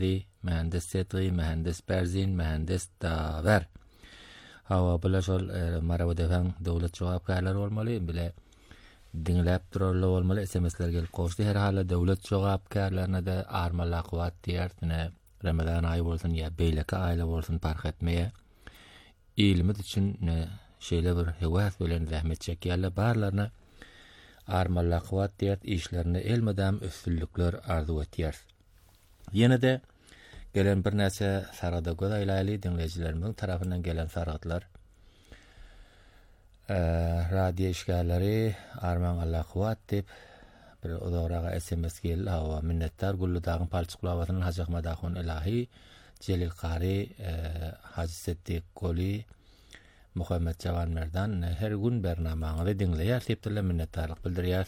mühendis Setri, mühendis Berzin, mühendis Daver. Hawa bulaşol maraw defen dowlat jogapkärleri bolmaly, bile dinläp durarly bolmaly. SMS'ler gelip goşdy her hala dowlat jogapkärlerine de armala quwat diýertine Ramazan aýy bolsun ya beýleki aýla bolsun fark etmeýe. İlimiz için şeýle bir hewäs bilen zähmet çekýärler barlaryna armala quwat diýert işlerini elmedem üstünlükler arzu etýär. Ýene de gelen bir näçe sarada goýaýlaly dinleýijilerimiň tarapyndan gelen saratlar radio işgärleri arman Allah quwat diýip bir odoraga SMS geldi. Hawa minnettar gullu dagyn palçyklawasynyň hajaqmadaqyn ilahi Celil Qari Hacı Settik Goli Muhammed Cavan Merdan her gün bernamaňyzy dinleýär diýip minnettarlyk bildirýär.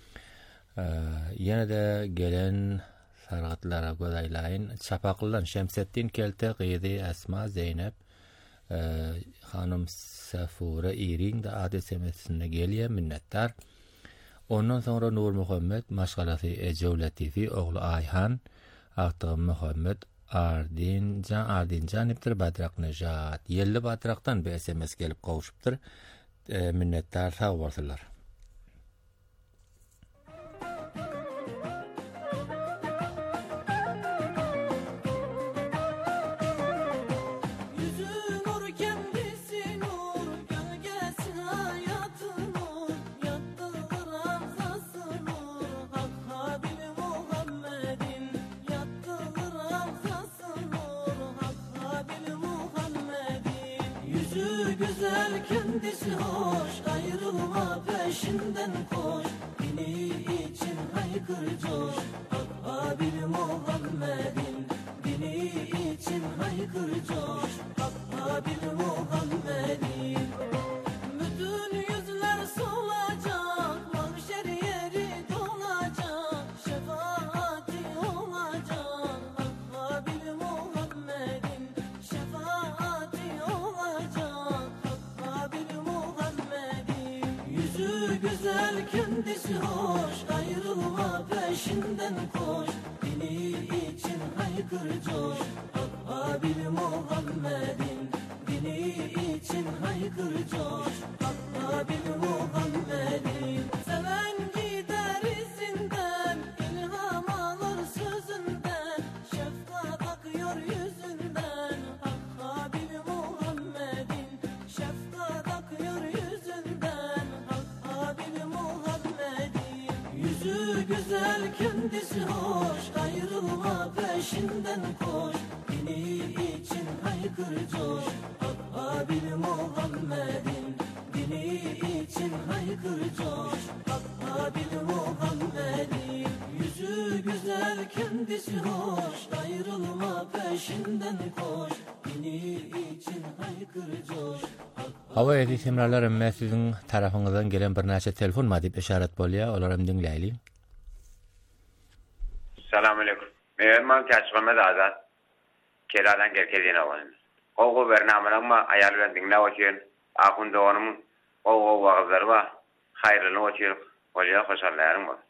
Ýene de gelen saratlara goýaýlaýyn Çapaklydan Şemsettin Kelte Gyzy Esma Zeynep hanım Safura Iring da ADSM'sine gelýär minnettar. Ondan sonra Nur Muhammed Maşgalasy Ejeu Latifi oglu Ayhan Agtym Muhammed Ardincan iptir Badrak Nejat Yelli Badraktan bir SMS gelip gowuşupdyr. Minnettar sag bolsunlar. Kendisi hoş, ayrılma peşinden koş. Dini için haykır coş, Habib Muhammed'in. Dini için haykır coş, Habib Muhammed'in. Bütün yüzler solacak, mahşer yeri dolacak, şefaati olacak, Habib Muhammed'in. Şefaati olacak, yüzü güzel kendisi hoş, ayrılma peşinden koş. Dini için haykır coş, Habib Muhammed'in. Dini için haykır coş, Habib Muhammed'in. Seven gider izinden, ilham alır sözünden, şefkat akıyor yüzünden, Habib Muhammed'in. Şefkat akıyor yüzünden, Habib Muhammed'in. Yüzü güzel kendisi hoş, ayrılma peşinden koş. Dini için haykır coş, Habib Muhammed'in. Dini için haykır coş, Habib Muhammed'in. Yüzü güzel kendisi hoş, ayrılma peşinden koş. Dini için haykır coş. Hawa edi semralaryň siziň tarapyňyzdan gelen bir näçe telefon ma diýip işaret bolýar, olarym dinleýli. Selamun aleyküm. Mehman Kaçmamed Azat. Keladan gerkedine oğlum. O bernamanyň ayal bilen dinläp oturýan. Ahunda onuň o wagtları var. Hayrlyny oturýar. Bolýar, hoşallaryň bol.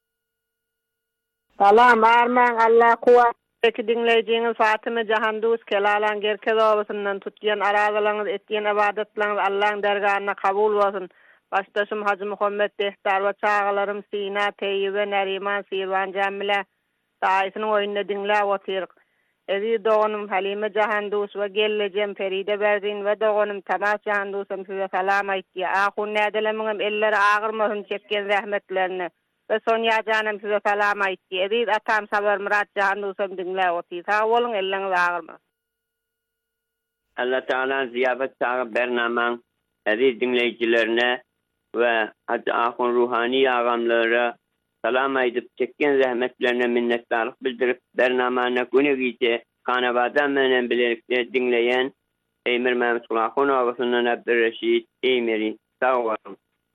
Salam arman Allah kuwat eki dinleýijiňiz Fatyma Jahandus Kelalan gerkez obasyndan tutýan arazalaryňyz etýän ibadetlaryňyz Allahyň dergahyna kabul bolsun. Başdaşym Hacı Muhammed Dehtar we çağalarym Sina, Teyyibe, Neriman, Sirwan Jamila daýsynyň oýunyny dinläp oturýar. Ezi doganım Halime Jahandus ve gellejem Feride Berzin ve doganım Tamas Jahandus'um size salam aýtdy. Ahun nädelemiňem elleri ağırmasyn çekken rahmetlerini ve Sonya canım size salam aýtdy. Ezi atam Sabar Murat Jahandus'um dinläp oturýar. Sag bolun, elleriniz ağırmasyn. Allah Teala ziyafet sağı bernamaň ezi dinleyijilerine ve Hacı Ahun Ruhani ağamlara salam aýdyp çekken zähmetlerine minnetdarlyk bildirip bernamanyna günegiçe kanabada menen bilerikde dinleýän Eýmir Mähmut Kulahun oğlundan Abdurreşid Eýmiri sağ bolun.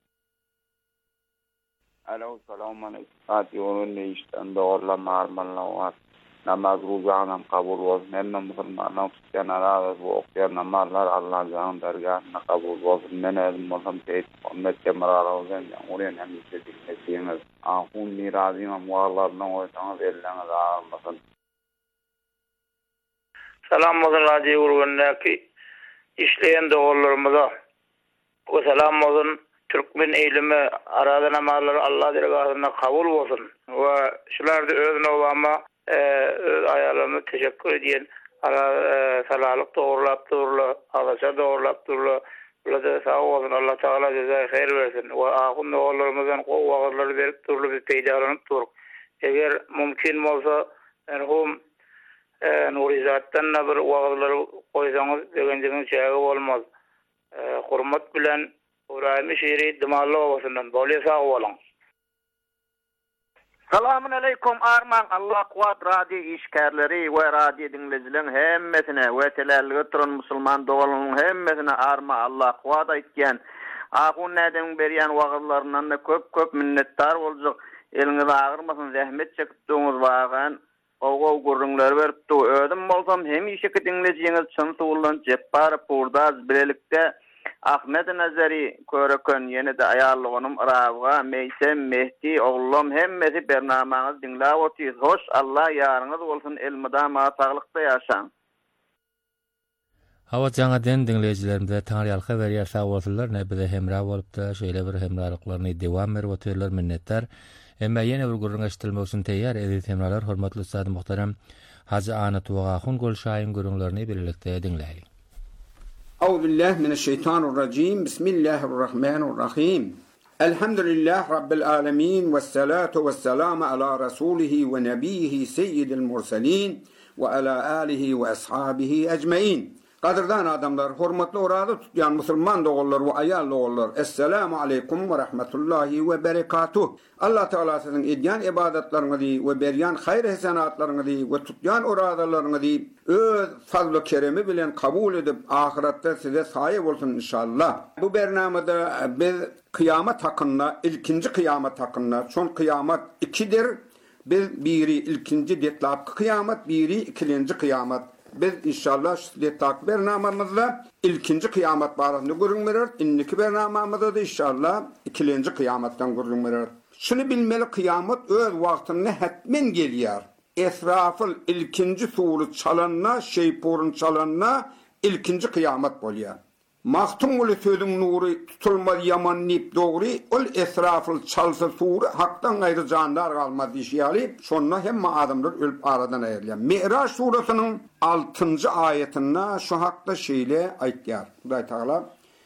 Alo, selamun aleyküm. Ati onun işten doğrulama armanla var. Namaz ruzanam kabul olsun. Emme musulmanan tutyan arazı bu okuyan namazlar Allah'ın dergahına kabul olsun. Men elim olsam Seyyid Muhammed Kemal olsun. Oraya hem istedik mesleğiniz. Ahun mirazıyla muğallarından oysanız elleriniz ağırmasın. Salam olsun radyo urgunundaki işleyen doğullarımıza. O salam olsun Türkmen eylemi arada namazları Allah dergahına kabul olsun. Ve şular da özüne olama öz ayarlarına teşekkür ediyen. Salalık doğrulap ağaça doğrulap burada sağ olsun. Allah Teala cezayı hayır versin. Ve ahun doğullarımızdan o vakıtları verip durlu bir peydalanıp duruk. Eğer mümkün olsa merhum Nurizat'tan da bir vakıtları koysanız degencinin çağı olmaz. Hurmat bilen Uraymi şiiri Dımarlı Ovası'ndan böyle sağ olun. Selamun aleyküm Arman Allah kuvat radyo işkerleri ve radyo dinleyicilerin hemmesine ve telerli oturan Müslüman doğalının hemmesine Arma Allah kuvat aytken ahun neden beriyen vakıtlarından da köp minnettar olacak. Eliniz ağırmasın zahmet çektiğiniz vakın oğul gurrunları verip de ödüm olsam hem işeki dinleyiciniz çın tuğulan ceppar purdaz bilelikte Ahmet Nazari Körökön yeni de ayarlığınım Ravga, Meysem, Mehdi, oğlum hemmesi bernamanız dinlap otuyuz. Hoş Allah yarınız olsun elmida sağlıkta yaşan. Hava jaňa den dinleýijilerimize taňryalka berýär sag bolsunlar, nebide hemra bolup da şeýle bir hemralyklaryny dewam berip oturýarlar minnettar. Emma ýene bir gurrun eşitilmek üçin teýýar edip hemralar hormatly ustad muhtaram Haji Anat Wagahun Golşaýyn gurrunlaryny birlikde dinleýär. Euzubillahi mineşşeytanirracim. Bismillahirrahmanirrahim. Elhamdülillah Rabbil alemin ve salatu ve selamu ala rasulihi ve nebiyhi seyyidil murselin ve ala alihi ve ashabihi ecmaîn. Qadirdan adamlar, hormatly orada tutyan musulman doğullar ve ayal doğullar. Esselamu aleyküm ve rahmetullahi ve berekatuh. Allah Teala sizin edyan ibadetlerinizi ve beryan hayır hesenatlarinizi ve tutyan oradalarinizi öz fazl-ı keremi bilen kabul edip ahirette size sahip olsun inşallah. Bu bernamada biz kıyamet hakkında, ilkinci kıyamet hakkında, son kıyamet ikidir. Biz biri ilkinci detlap kıyamet, biri ikinci kıyamet. Biz inşallah şu takip bernamamızda ilkinci kıyamet barasında görünmüyor. İnniki bernamamızda da inşallah ikinci kıyametten görünmüyor. Şunu bilmeli, kıyamet öz vaktinde hetmen geliyor. Esrafil ilkinci suru çalanna, şeypurun çalanna ilkinci kıyamet boluyor. Mahtum olu sözün nuru tutulmaz yaman nip doğru, ol esrafil çalsa suru haktan gayrı canlar kalmaz işyali. Sonra hem adamlar ölüp aradan ayrılıyor. Mi'raç surasının 6. ayetinde şu hakta şeyle aytlar. Huday Teala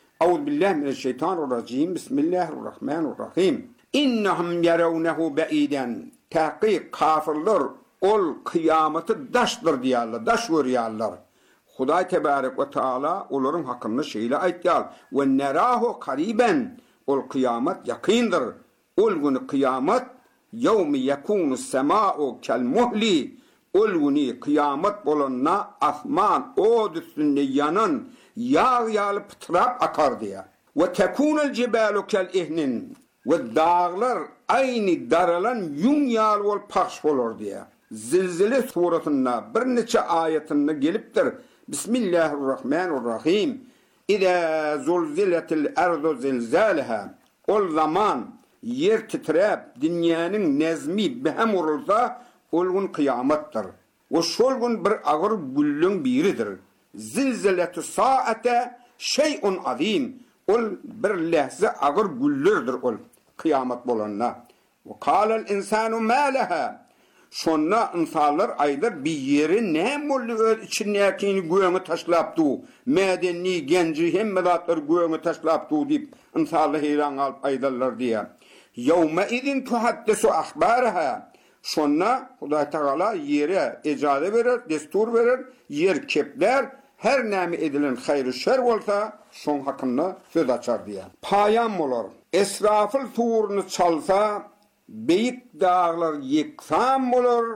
Euzubillahimineşşeytanirracim. Bismillahirrahmanirrahim. İnnehum yeravnehu be'iden. Tahqiq kafirler ol kıyameti daşdır diyarlar, daş görüyorlar. Huday Tebarek ve Teala onların hakkında şeyle aytlar. Ve nerahu kariben. Ol kıyamet yakındır. Ol günü kıyamet yevmi yekunu sema'u kel muhli. Ol günü kıyamet bolunna asman o üstünde yanan yağ pıtrap akar diye. Ve tekunul cibalu kel ihnin. Ve dağlar aynı daralan yun yağlı ol pakş olur diye. Zilzile suratında bir neçe ayetinde geliptir. Bismillahirrahmanirrahim. İza zulziletil ardu zilzalaha. Ol zaman yer titrep dünyanın nezmi behem olursa ol gün kıyamettir. O şol gün bir ağır güllün biridir. Zilziletu saate şey'un azim. Ol bir lehze ağır güllürdür ol kıyamet bolanna. Ve kâlel insanu mâ leha. Şonna insanlar aylar bir yeri ne mollu içindekini göğünü taşlaptı. Medeni genci hemmedatlar göğünü taşlaptı deyip insanlar heyran alıp aydarlar diye. Yevme idin tuhaddesu ahbaraha. Şonna Huday Teala yere icade verir, destur verir, yer kepler, her nemi edilen hayrı şer olsa şon hakkında söz açar diye. Payam olur. Esrafil tuğurunu çalsa beyik dağlar yıksam olur,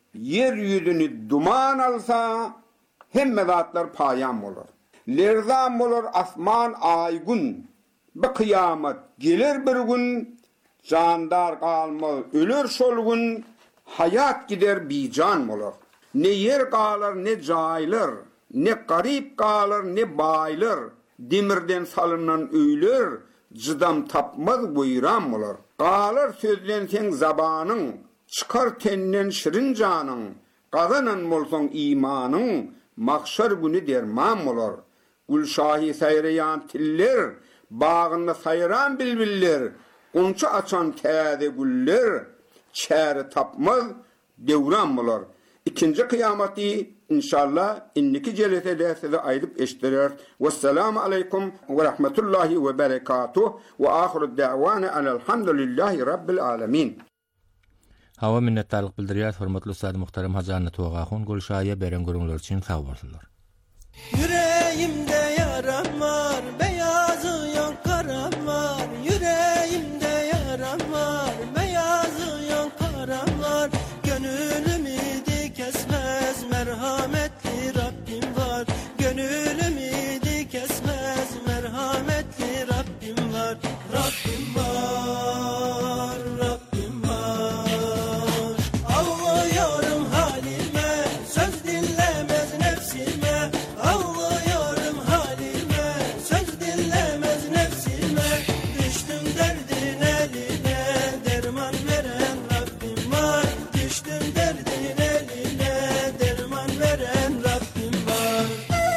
yeryüzünü duman alsa, hemmedatlar payam olur. Lerzam olur asman aygun, bir kıyamet gelir bir gün, candar kalmaz ölür şol gün, hayat gider bican olur. Ne yer kalır ne caylar, ne garip kalır ne baylar, demirden salınan öylür, cıdam tapmaz buyram olur. Qalır sözden sen zabanın, çıkar tenden şirin canın, qazanan bolson imanın, mahşer günü derman olar. Gülşahi sayrayan tiller, bağında sayran bilbiller, unça açan täze güller, çäre tapmaz devran olar. İkinci kıyameti inşallah inniki celesede size ayılıp eştirer. Vesselamu aleykum ve rahmetullahi ve berekatuh ve ahiru da'vana elhamdülillahi rabbil alemin. Hava minnettarlyk bildirýär, hormatly ustad muhtaram Hajanat Togahun Gülşaýa beren görüňler üçin sag bolsunlar. Yüreğimde yaram var, beyazı yok karam var. Yüreğimde yaram var, beyazı yok karam var. Gönlümü de kesmez, merhametli Rabbim var. Gönlümü de kesmez, merhametli Rabbim var. Rabbim var, Rabbim var. Ağlıyorum halime, söz dinlemez nefsime. Ağlıyorum halime, söz dinlemez nefsime. Düştüm derdin eline, derman veren Rabbim var. Düştüm derdin eline, derman veren Rabbim var.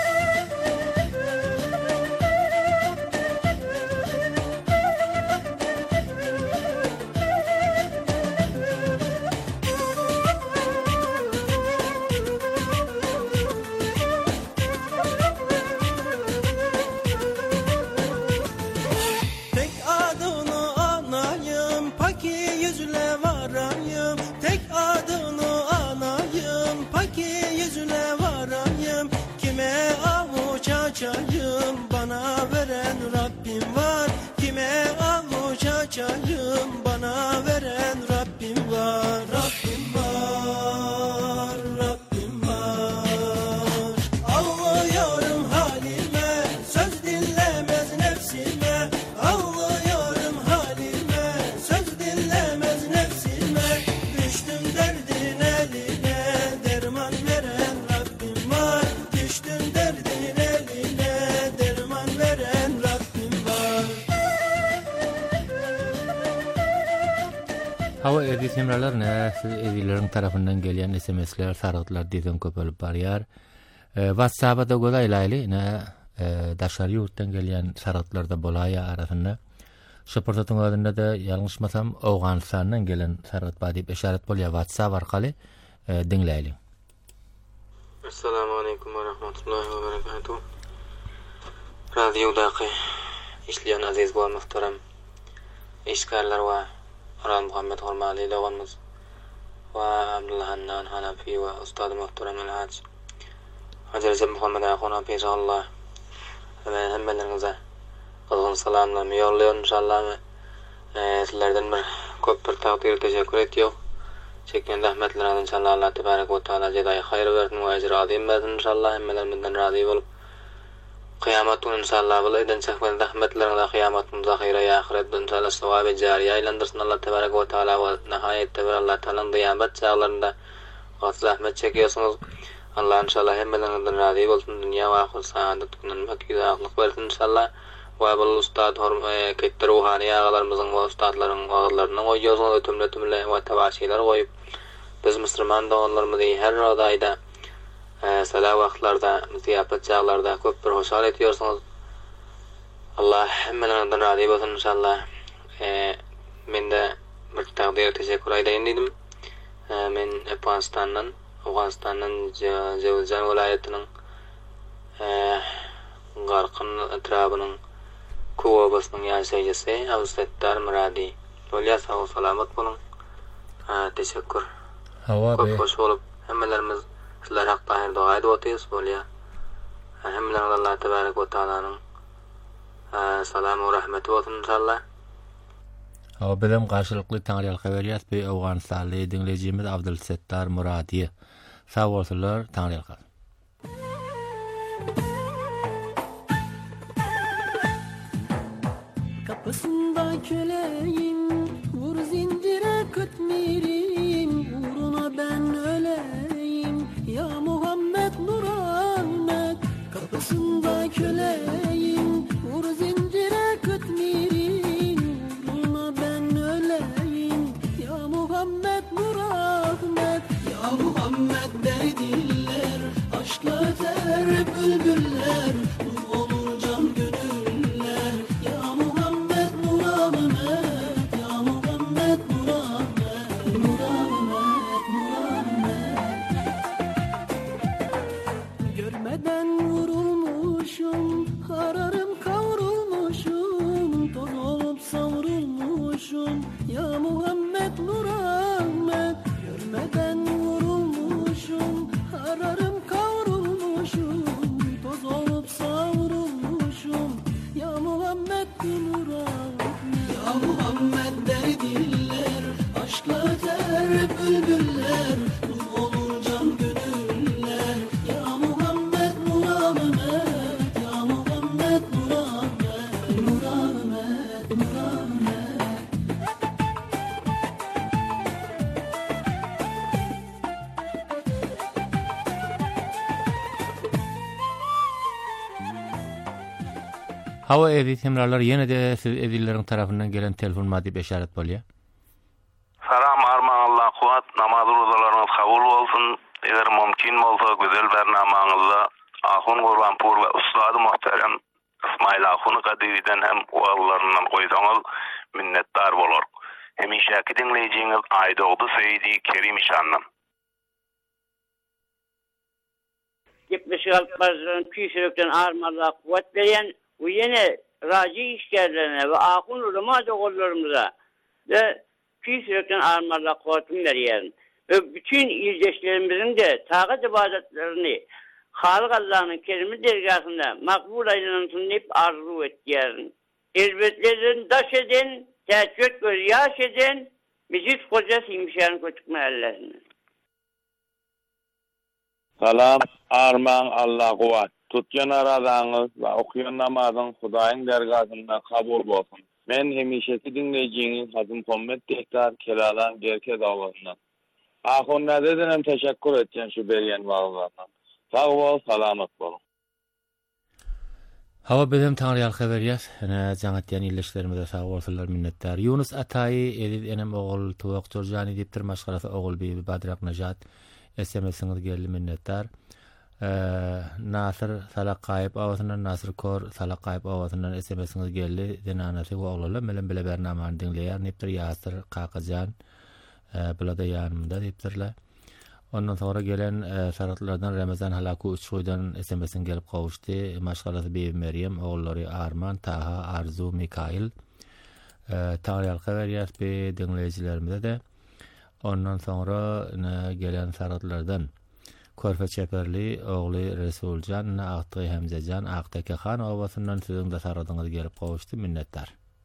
Tek adını anayım, paki yüzüne varayım. Tek adını anayım, paki yüzüne varayım. Kime avuç açayım, bana veren Rabbim var. Kime avuç açayım, bana veren Rabbim var. Rabbim var, Rabbim var. Ağlıyorum halime, söz dinlemez nefsime. Ağlıyorum halime, söz dinlemez nefsime. Düştüm derdin eline, derman veren Rabbim var. Düştüm derdin eline, derman veren Rabbim var. Hava edisimler ne edilerin tarafından gelen SMS'ler, sarıtlar dizen köpölüp barýar. WhatsApp'a da godaýlaýly ne daşary ýurtdan gelen sarıtlar da bolaýa arasynda. Şopurtatyň adynda da ýalňyşmasam Awganistandan gelen sarıt bar diýip eşaret bolýar WhatsApp arkaly dinleýli. Assalamu alaikum wa rahmatullahi wa barakatuh. Radiodaky işleyen aziz we muhtaram işgärler we Orhan Muhammed Hormali logymyz we Abdullah Hannan Hanafi we ustad muhtaram Elhaç Hazreti Muhammed Ahuna Peygamber hemmelerinize gızgın salamlarımı ýollaýan inşallah. Sizlerden bir köp bir takdir teşekkür etýär. Çekmen rahmetleriniz inşallah Allah tebarek ve taala jedaý hayır bersin we ejir azim bersin inşallah. Hemmelerimizden razı bolup kıyamet günü inşallah bu eden çekmen rahmetlerine kıyametimiz ahire ahiret inşallah sevabı cariye aylandırsın Allah tebarek ve taala ve nihayette bir Allah taala kıyamet çağlarında zahmet çekiyorsunuz. Allah inşallah hemmelerimizden razı bolsun. Dünya ve ahiret saadet günün makide aklık versin inşallah. Ve bu ustad kettir ruhani ağalarımızın ve ustadların ağalarının koyuyorsunuz ötümle ve tebaşiler koyup biz Müslüman doğanlarımızı her radayda salat vaktlarda, ziyafet çağlarda köp bir hoşal ediyorsunuz. Allah hemmelerinden razı olsun inşallah. Men de bir takdir teşekkür edeyim dedim. Men Afganistan'dan Cevizcan vilayetinin Garqın etrafının Kuwabasının yaşayıcısı Avsettar Muradi. Olya sağ ol, salamat bolun. Teşekkür. Çok hoş olup hemmelerimiz sizler hakta her dua edip otuyuz. Olya. Hemmelerimiz Allah tebarek ve ta'ala'nın salamı ve rahmeti olsun inşallah. Hava bilim karşılıklı taňryalky berýär. Bu Awganistanly dinlejimiz Abdulsettar Muradi. Sağ bolsunlar taňryalky. Kapısında köleyim, vur zincire kütmirim, uğruna ben öleyim, ya Muhammed Nur Ahmet. Kapısında köleyim, vur zincire kütmirim, uğruna ben öleyim, ya Muhammed Nur Ahmet. Ya Muhammed der diller, aşkla bülbüller, nur olur can gönüller. Ya Muhammed Nur Ahmet, ya Muhammed Nur Ahmet, Nur Ahmet, Nur Ahmet. Görmeden vurulmuşum, hararım kavrulmuşum, toz olup savrulmuşum. Ya Muhammed Nur Ahmet, görmeden vurulmuşum, hararım kavrulmuşum, toz olup savrulmuşum. Ya Muhammed Nur Ahmet, ya Muhammed derdiller, aşkla öter bülbüller, nur olur can gönüller. Ya Muhammed Nur Ahmet, ya Muhammed Nur Ahmet, Nur Ahmet, Nur Ahmet. Hava edit hemrarlar yine de siz edillerin tarafından gelen telefon maddi beşaret bolya. Salam armağan Allah kuvat, namaz rozalarınız kabul olsun. Eğer mümkün olsa güzel bernamanızda Ahun Gurbanpur ve Ustad Muhterem İsmail Ahun'u kadividen hem oğullarından koysanız minnettar bolor. Hemişeki dinleyeceğiniz Aydoğdu Seydi Kerim İşan'dan. 76 başların küsürükten armağanla kuvvet veren bu yine raci işlerine ve Ahun ulema oğullarımıza ve küsürükten armağanla kuvvetini veriyen ve bütün ildeşlerimizin de taqat ibadetlerini Halık Allah'ın kerimi dergahında makbul aylansın hep arzu ettiğerin. Elbetlerin daş eden, tehdit göz yaş eden, meclis kocası imşanı kötükme Allah'ın. Salam armağan Allah kuvat. Tutyan aradağınız ve okuyan namazın Hudaýyň dergahında kabul bolsun. Men hemişeki dinleyeceğiniz Hazım Muhammed Tehtar Kelalan Gerke davasından. Ahun nädeden hem teşekkür etken şu beriyen wagtlardan. Sağ ol, salamat bolun. Hava bedem taňryal haberýas. Ana jaňatýan illeşlerimize sağ bolsunlar, minnettar. Yunus Ataý edip enem oğul Tuwak Jorjani diýipdir, maşgarasy oğul Bibi Badrak Najat. SMS'iniz geldi, minnettar. Nasır Salaqayıp awasyndan Nasır Kor Salaqayıp awasyndan SMS'iniz geldi. Denanasy oğullar melen bile bernamany dinleýär. Nepdir Yasir Qaqajan bulada ýanymda diýipdirler. Ondan sonra gelen saratlardan Ramazan Halaku Uçuydan SMS'in gelip kavuştu. Maşgalası Bibi Meryem, oğulları Arman, Taha, Arzu, Mikail. Taňryal haberýas be dinleyijilerimize de. Ondan sonra gelen saratlardan Körfe Çeperli, oğlu Resulcan, Aqtı Hemzecan, Aqtaki Xan awasyndan sizin de saradyňyz gelip kavuştu, minnettar.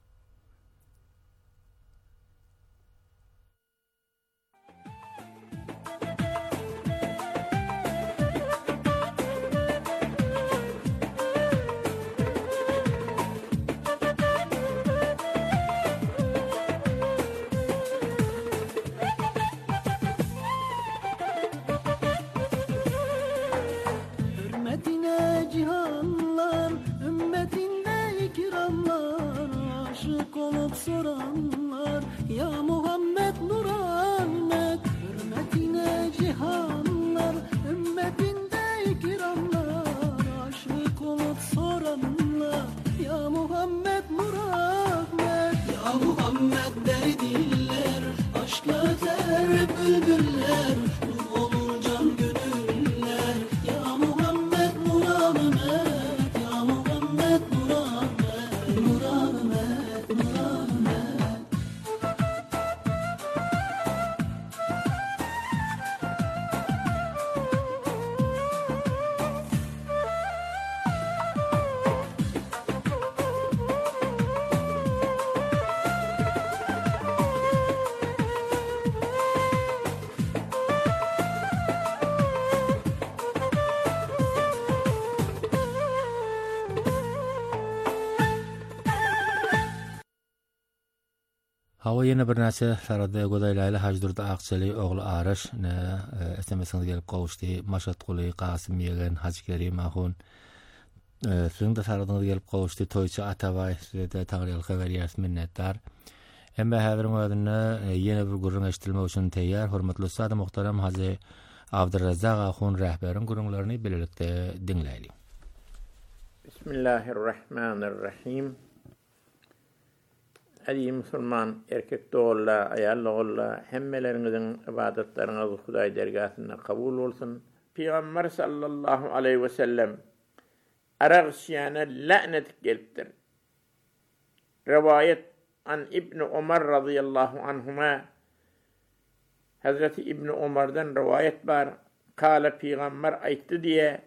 Hürmetine cihanlar, ümmetinde ikramlar, aşık olup soranlar, ya Muhammed Nur Ahmet. Hürmetine cihanlar, ümmetinde ikramlar, aşık olup soranlar, ya Muhammed Nur Ahmet. Ya Muhammed derdiller, aşkla öter bülbüller, nur olur can gönüller. Ya Muhammed Nur Ahmet, ya Muhammed Nur Ahmet, Nur Ahmet, Nur Ahmet. Hava yine bir näçe sarada godaýlaýly Hajdurda Aqçaly ogly Araş SMS'iniz gelip kavuşdy. Maşat Quly, Qasym Ýegen, Haji Kerim Ahun. Sizin de saradyňyz gelip kavuşdy. Toýçy Atabay sizde taňryal haberýas, minnettar. Hemme häziriň özünde ýene bir gurrun eşitilmek üçin teýýär. Hormatly Ustad Muhterem Haji Abdurrazzaq Ahun rahberin gurrunlaryny bilelikde dinleýäli. Bismillahirrahmanirrahim. Ey Müslüman erkek doğulla, ayal doğulla, hemmelerinizin ibadetleriniz Hudaý dergahynda kabul bolsun. Peygamber sallallahu aleyhi ve sellem aragşiyana la'net gelipdir. Rivayet an İbn Ömer radıyallahu anhuma, Hazreti İbn Ömer'den rivayet var. Kâle Peygamber aytdı diye.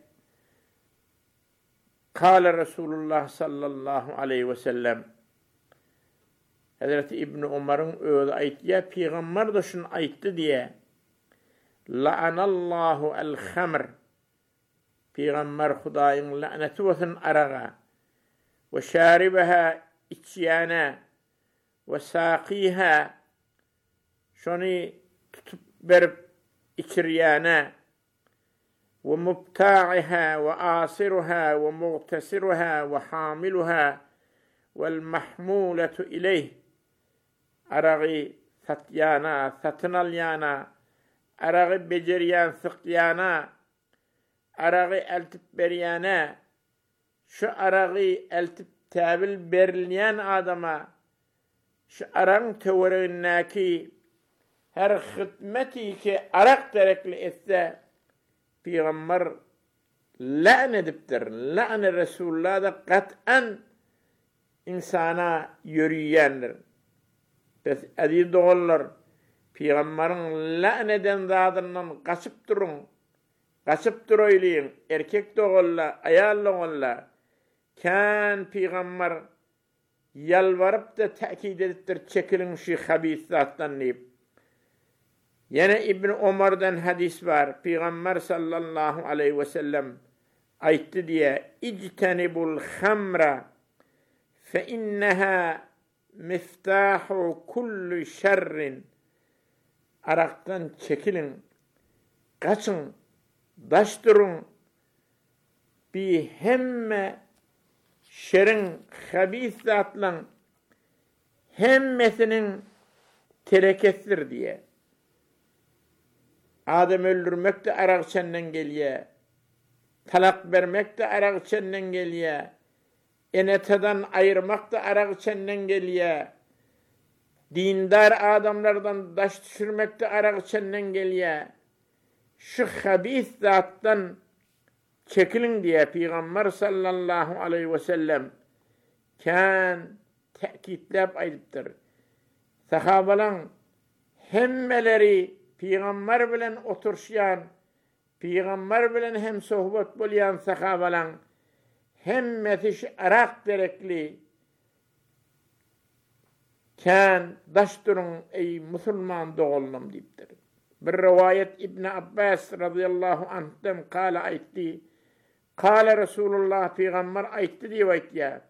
Kâle Resulullah sallallahu aleyhi ve sellem. Hazreti İbn Ömer'in öýüdi aytýa, Peygamber de şunu aytdı diye. La'anallahu el-hamr. Peygamber Hudaýyň lanety bolsun araga. Ve şaribaha içýäne ve saqiha şonu tutup berip içirýäne ve mubta'iha ve asiruha ve muğtasiruha ve hamiluha vel mahmulatu ileyh. Aragy satyana, satyn alyana, aragy bejerýän syqýana, aragy eltip berýäne, şu aragy eltip täbil berilýän adama, şu araň töweregindäki her hizmeti ki arak terekli etse, Peygamber la'n edipdir. La'n Resulullah da kat'an insana yürüyendir. Biz aziz doğullar, Peygamberin la'n eden zadından kaçıp durun. Kaçıp duruylayın. Erkek doğullar, ayal doğullar. Kan Peygamber yalvarıp da ta'kid edipdir. Çekilin şu habis zattan deyip. Yine İbn Ömer'den hadis var. Peygamber sallallahu aleyhi ve sellem aytdı diye, İctenibul hamra fe inneha miftahu kullu şerrin. Araktan çekilin, kaçın, daştırın. Bir hemme şerin habis zatlan hemmesinin terekestir diye. Adam öldürmek de arak içenden gelýär. Talak vermek de arak içenden gelýär. Eneteden ayırmak da arak içenden gelýär. Dindar adamlardan daş düşürmek de arak içenden gelýär. Şu habis zattan çekilin diye Peygamber sallallahu aleyhi ve sellem kan tekitlep ayıptır. Sahabalan hemmeleri Peygamber bilen oturşyan, Peygamber bilen hem sohbet bolyan sahabalan hemmeti arak derekli kan daşturun ey Müslüman doğulum deyipdir. Bir rivayet İbn Abbas radıyallahu anh'tan kâle aytti. Kâle Resulullah Peygamber aytti diye aytya.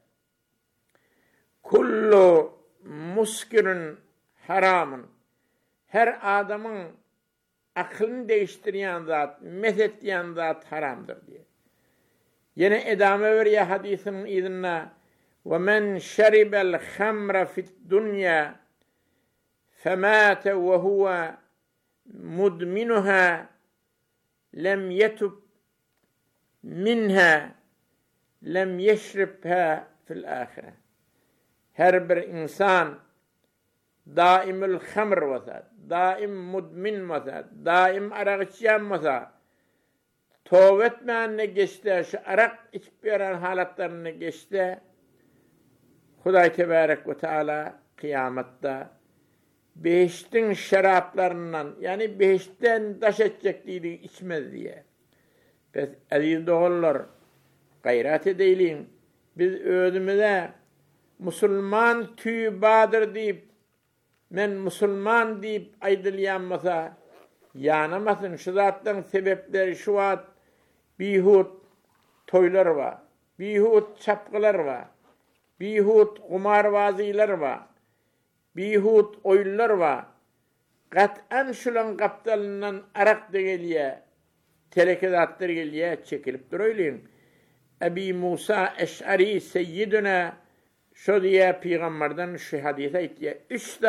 Kullu muskirin haramın. Her adamın aklını değiştiren zat, methetleyen zat haramdır diye. Yine edame veriyor hadisin izinle. وَمَنْ شَرِبَ الْخَمْرَ فِي الدُّنْيَا فَمَاتَ وَهُوَ مُدْمِنُهَا لَمْ يَتُبْ مِنْهَا لَمْ يَشْرِبْهَا فِي الْآخِرَةِ. Her bir insan daimül hamr vasa, daim mudmin vasa, daim arak içen vasa, tövbe etmeyenle geçti, şu arak içip veren halatlarını geçti, Hudaý Tebarek ve Teala kıyamatta behiştin şaraplarından, yani behişten daş edecekliğini içmez diye. Biz aziz doğullar, gayret edelim, biz ödümüde Müslüman tüybadır deyip, men Müslüman deyip aydılyanmasa, yanamasın, şu zattan sebepleri şu vat, bihut toylar var, bihut çapkılar var, bihut kumarvaziler var, bihut oyunlar var, kat'an şulan kaptalından arak da geliye, telekedatlar geliye, çekilip duruylayın. Ebi Musa Eş'ari seyyiduna, şu diye Peygamberden şu hadise itiye,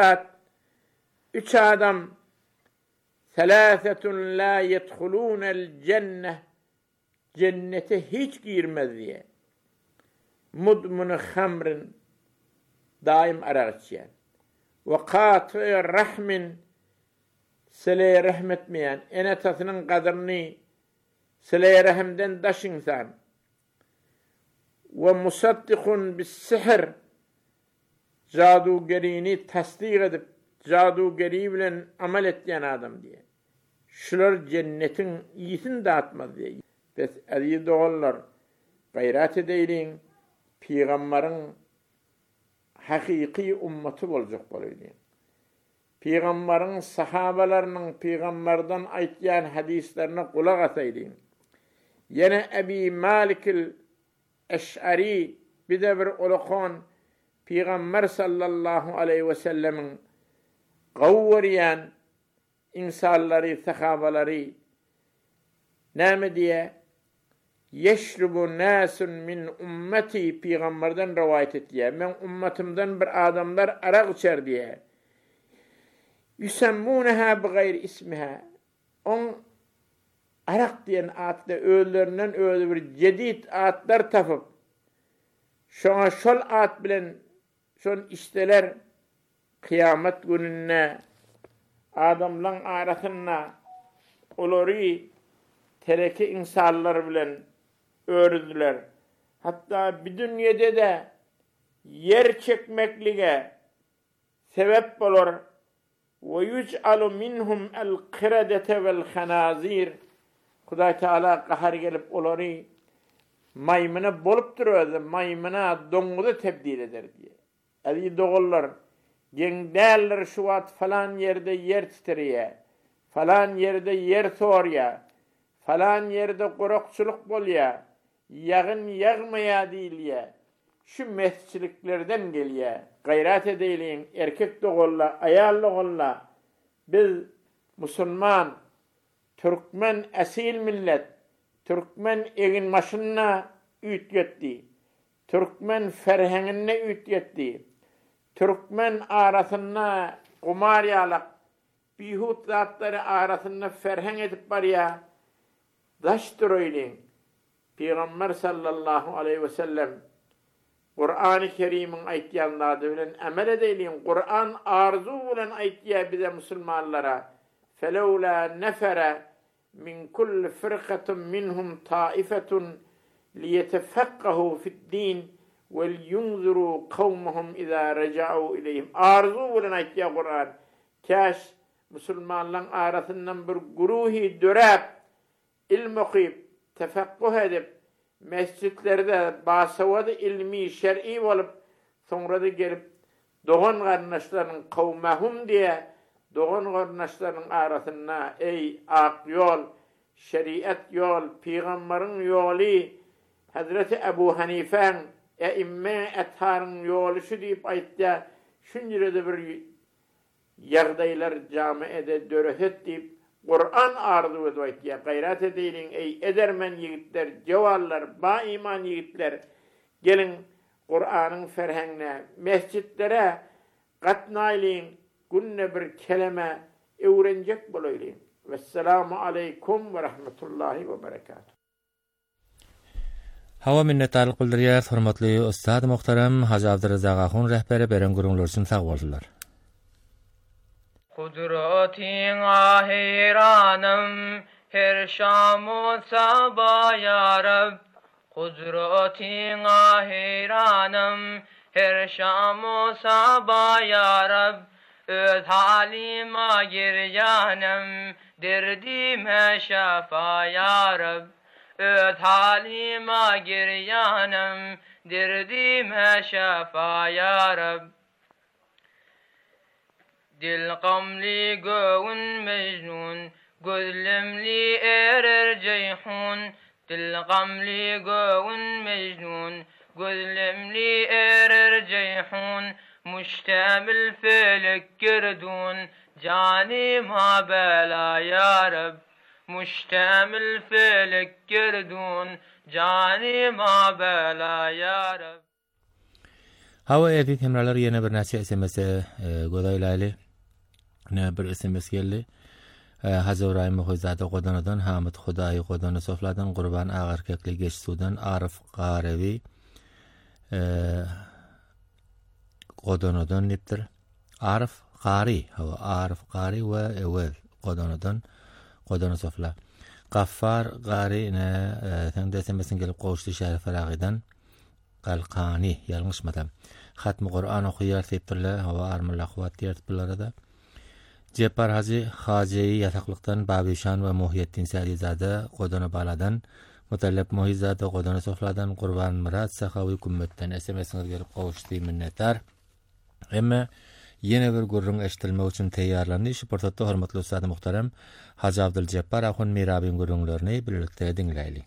üç adam, selâsetun la yedhulûnel cenneh, cennete hiç girmez diye. mudmun hamrin daim arak içen. Ve qati rahmin sileye rahmetmeyen enetasının kadrini sileye rahimden daş insan. Ve musaddikun bis sihr cadugerini tasdik edip cadugeri bilen amel ettiyen adam diye. Şular cennetin iyisini dağıtmaz diye. Biz aziz doğullar gayret edeylin peygamberin hakiki ümmeti olacak boluydu. Peygamberin sahabalarının peygamberden aytyan hadislerine kulak asaydın. Yine Ebi Malik'il Eş'ari bir de bir olukon Peygamber sallallahu aleyhi ve sellemin gavvariyan insanları, sahabaları ne diye yeşrubu nasun min ümmeti Peygamberden rivayet ettiye. Ben ümmetimden bir adamlar arak içer diye. Yusammunaha bi gayri ismiha. On arak diyen adda öğlerinden öğle bir cedid adlar tapıp şona şol ad bilen şon işteler kıyamet gününe adamların arasına olori tereke insanlar bilen öğrüdüler. Hatta bir dünyada da yer çekmeklige sebep olur. Ve yüc'alu minhum el-kıradete vel-hanazir. Huday Teala kahar gelip olori maymuna bolup duruyordu. Maymuna donguda tebdil eder diye. Aziz doğullar gen derler şu vat falan yerde yer titriye. Falan yerde yer soğurya. Falan yerde korokçuluk bolya. Yağın yağmaya değil ya. Şu mesçiliklerden geliye. Gayret edeylin erkek doğulla, ayarlı olla. Biz Müslüman, Türkmen asil millet, Türkmen egin başına ütyetti. Türkmen ferhenine ütyetti. Türkmen arasına kumar yalak, bihut zatları arasına ferhen edip var ya, daştır öyleyim. Peygamber sallallahu aleyhi ve sellem Kur'an-ı Kerim'in aytyanladı bilen amel edeyleyim. Kur'an arzu bilen aytya bize Müslümanlara. فَلَوْلَا نَفَرَ min kulli firqatin minhum taifetun liyetefekkahu fi'd-din vel yunziru kavmahum iza raca'u ileyhim. Arzu bilen aytya Kur'an. Kaş Müslümanların arasından bir guruhi dörep ilm okuyup tefekkuh edip mescitlerde basavadı ilmi şer'i olup sonra da gelip doğan kardeşlerin kavmahum diye doğan kardeşlerin arasında ey ak yol, şeriat yol, peygamberin yolu, Hazreti Ebu Hanife'nin imme etharın yolu şu deyip ayıttı. Şunca bir yardaylar camiede döröhet deyip Kur'an arzu edip ya gayret edeylin ey edermen yiğitler, cevallar, ba iman yiğitler gelin Kur'an'ın ferhengine, mescitlere katnaylin, günne bir kelime öğrenecek bulaylin. Vesselamu aleykum ve rahmetullahi ve berekatuhu. Hava minnettarlyk bildirýär, hormatly ustad muhtaram Hacı Abdurrazak Ahun rehberi beren gurullar üçin sag bolsunlar. Kudretin ahiranım her şamu sabah ya Rab. Kudretin ahiranım her şamu sabah ya Rab. Öz halime giryanım derdime şafa ya Rab. Öz halime giryanım derdime şafa ya Rab. Dil qamli gövün mecnun, gözlemli erer ceyhun. Dil qamli gövün mecnun, gözlemli erer ceyhun. Müştemil felek girdun, canima bela ya Rab. Müştemil felek girdun, canima bela ya Rab. Hava edit hemralar yine bir näçe SMS godaýlaly. Ne bir SMS geldi. Hazır Ibrahim Hoyzade Godanadan, Hamid Hudaý Godana Sofladan, Qurban Ağarkekli Geçsudan, Arif Qarevi, قدونودون نبتر عارف قاري هو عارف قاري وأول قدون صفلا قفار قاري ثمدة مثلا قال قوشتي شهر فراغدا قال قاني يلمش مثلا ختم قرآن وخيار ثيبتر له هو أرم الأخوات تيرت بلارده جبار هذه خاجي يتخلقتن بابيشان وموهيتين سادي زاده قدون باladن مطلب موهي زاده قدون صفلادن قربان مراد سخاوي كمتن SMS قال قوشتي من نتر اما yine bir gurrun eşitilme için tayarlandı. Şu portatda hormatly ustad muhtaram Hacı Abdülcebbar ahun mirabin gurrunlaryny birlikde dinleyli.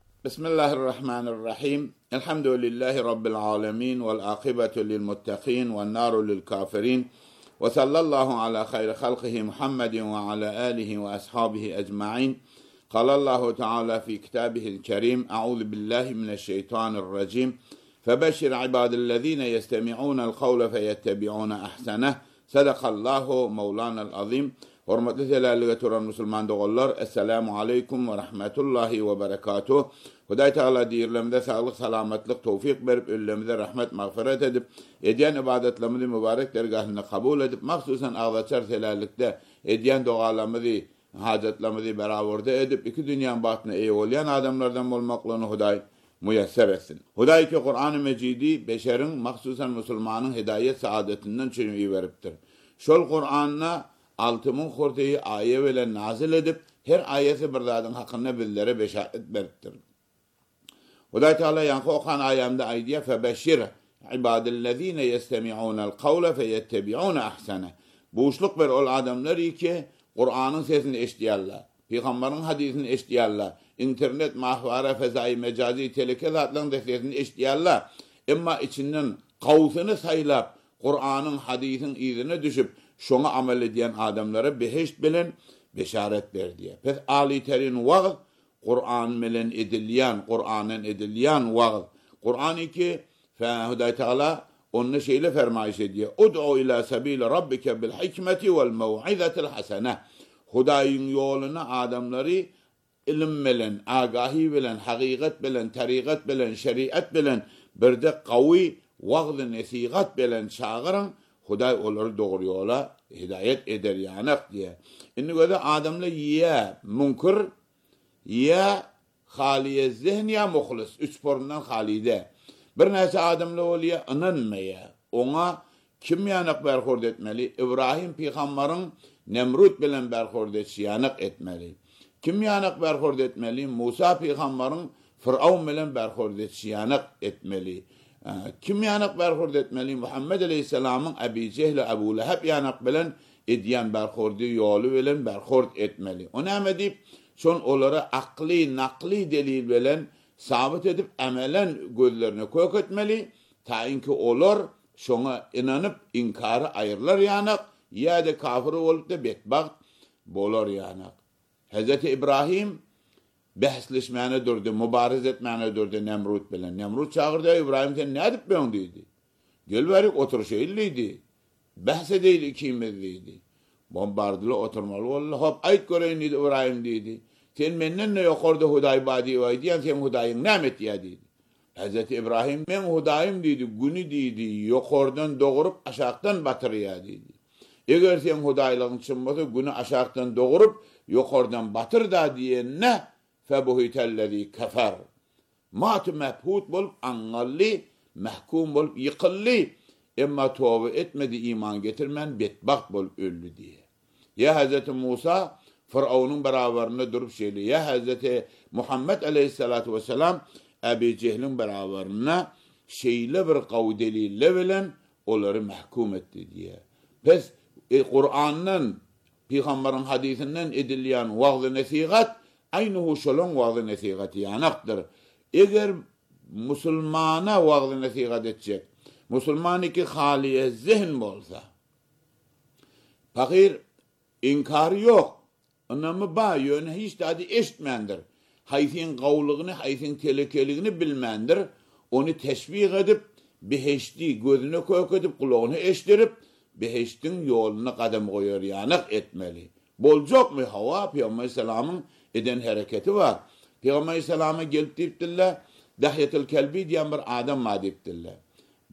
Bismillahirrahmanirrahim. Elhamdülillahi rabbil alamin vel akibetu lil muttaqin ven naru lil kafirin. Ve sallallahu ala hayri halqihi Muhammedin ve ala alihi ve ashabihi ecmaîn. قال الله تعالى في كتابه الكريم أعوذ بالله من الشيطان الرجيم فبشر عباد الذين يستمعون القول فيتبعون أحسنه صدق الله مولانا العظيم hurmatly telälige turan musulman dogallar assalamu alaykum ve rahmetullahi ve berekatuh. Hudaý Taala diýerlemde saglyk salamatlyk tawfik berip öllemde rahmet magfiret edip edýän ibadetlerimizi mübarek dergahyna kabul edip mahsusan agzaçar telälikde edýän dogalarymyzy hajatlarymyzy beraberde edip iki dünýäň batyna eý bolýan adamlardan bolmaklaryny Hudaý müyesser etsin. Hudaý ki Kur'an-ı Mecidi beşerin mahsusan musulmanyň hidayet saadetinden çürüýi beripdir. Şol Kur'anna 6000 horteyi aye bilen nazil edip her ayesi bir zadyň hakyna bizlere beşaret beripdir. Hudaý Taala ýa-ni okan ayamda aýdýar febeşir ibadellezine yestemi'unal kawla feyettabi'una ahsana. Boşluk ber ol adamlar ki Kur'anyň sesini eşdiýärler, Peýgamberiň hadisini eşdiýärler, internet mahwara fezai mecazi telekezatlaryň sesini eşdiýärler. Emma içinden gawsyny saýlap Kur'anyň hadisiň izine düşüp şoňa amel edýän adamlara beheşt bilen beşaret berdi. Pes ali terin wagt Kur'an bilen edilýän, Kur'anyň edilýän wagt. Kur'an-ı ki Hudaý Taala onu şeýle fermaýş edýär. Ud'u ila sabil rabbike bil hikmeti vel mev'izatil hasene. Hudaýyň ýoluna adamlary ilim bilen, agahi bilen, haqiqat bilen, tariqat bilen, şeriat bilen birde gawy wagt nasihat bilen çağırın. Hudaý olary dogry ýola hidayet eder ýanak diye. Indi göze adamlar ya munkir ya haliye zihn ya muhlis. Üç porundan halide. Bir näçe adamlar bolýar inanmaýa. Oňa kim ýanak berhord etmeli? İbrahim peýgamberiň Nemrut bilen berhord etýänek etmeli. Kim ýanak berhord etmeli? Musa peýgamberiň Firavun bilen berhord etýänek etmeli. Kim ýanak berhord etmeli? Muhammed aleyhisselamyň Ebi Cehl Ebu Leheb ýanak bilen edýän berhordy ýoly bilen berhord etmeli. O näme diýip şon olara akly, nakly delil bilen sabit edip amelen gözlerine köketmeli. Taýinki olar şoňa inanyp inkary aýyrlar ýanak ýa-da kafir bolup da betbagt bolar ýanak. Hazreti İbrahim bahsleşmäne durdy, mübariz etmäne durdy Nemrut bilen. Nemrut çağırdy, İbrahim sen ne edip ben diýdi. Gel berik oturşaýlydy. Bahs edeyli ikimiz diýdi. Bombardyla oturmaly bolla. Hop aýt göreýin diýdi İbrahim diýdi. Sen menden ne ýokardy Hudaý bady diýen sen Hudaýyň näme etýär diýdi. Hazreti İbrahim men Hudaýym diýdi, güni diýdi, ýokardan dogurup aşakdan batyrýar diýdi. Eger sen Hudaýlygyň üçin bolsa güni aşakdan dogurup ýokardan batyr da diýenne febuhitellezî kefer. Mat mebhut bolup angally, mahkum bolup ýykylly. Emma tövbe etmedi, iman getirmen betbagt bolup öldü diye. Ya Hazreti Musa Firavun'un beraberinde durup şeyli. Ya Hazreti Muhammed aleyhissalatu vesselam Ebi Cehl'in beraberine şeyle bir kavdelille bilen onları mahkum etti diye. Pes Kur'an'ın Peygamber'in hadisinden edilýän wagzy nasihat aynuhu şolon wagzy nasihaty ýanakdyr. Eger musulmana wagzy nasihat etjek, musulmanyky haliye zihn bolsa, pagir inkar ýok, anamy ba ýöne hiç dady eşitmendir. Haýsyn gawlygyny, haýsyn telekeligini bilmendir. Onu teşbih edip beheşti gözüne köketip kulagyny eşdirip beheştin ýoluna qadam goýar ýanak etmeli. Boljakmy hawa Peýgamber salamyň eden hereketi var. Peýgamber salamy gelip diýipdiler, Dahyetul Kelbi diýen bir adam ma diýipdiler.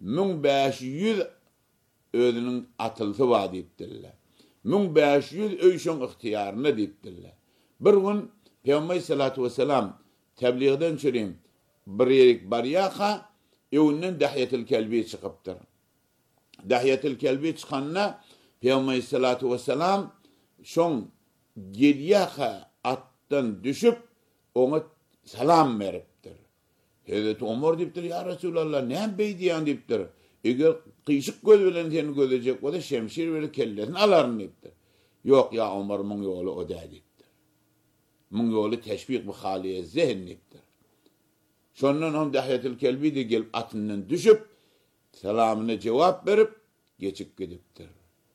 1500 özünün atılsı var deyipdirler. 1500 öýşün ihtiyarına deyipdirler. Bir gün Peygamber sallallahu vesselam tebliğden çürüm bir yerik baryaqa evinden Dahyetil Kelbi çıkıptır. Dahyetil Kelbi çıkanna Peygamber sallallahu vesselam şon geliyaqa attan düşüp ona salam veripdir. Hazreti Ömer deyipdir, ya Resulallah ne beydiyan deyipdir. Eger kıyışık göz bilen seni gözecek o da şemşir ve kellesini aların deyipdir. Yok ya Ömer mun yolu o da deyipdir. Mun yolu teşvik bu haliye zehn deyipdir. Şondan hem Dahyetil Kelbi de gelip atından düşüp salamına cevap verip geçip gidipdir.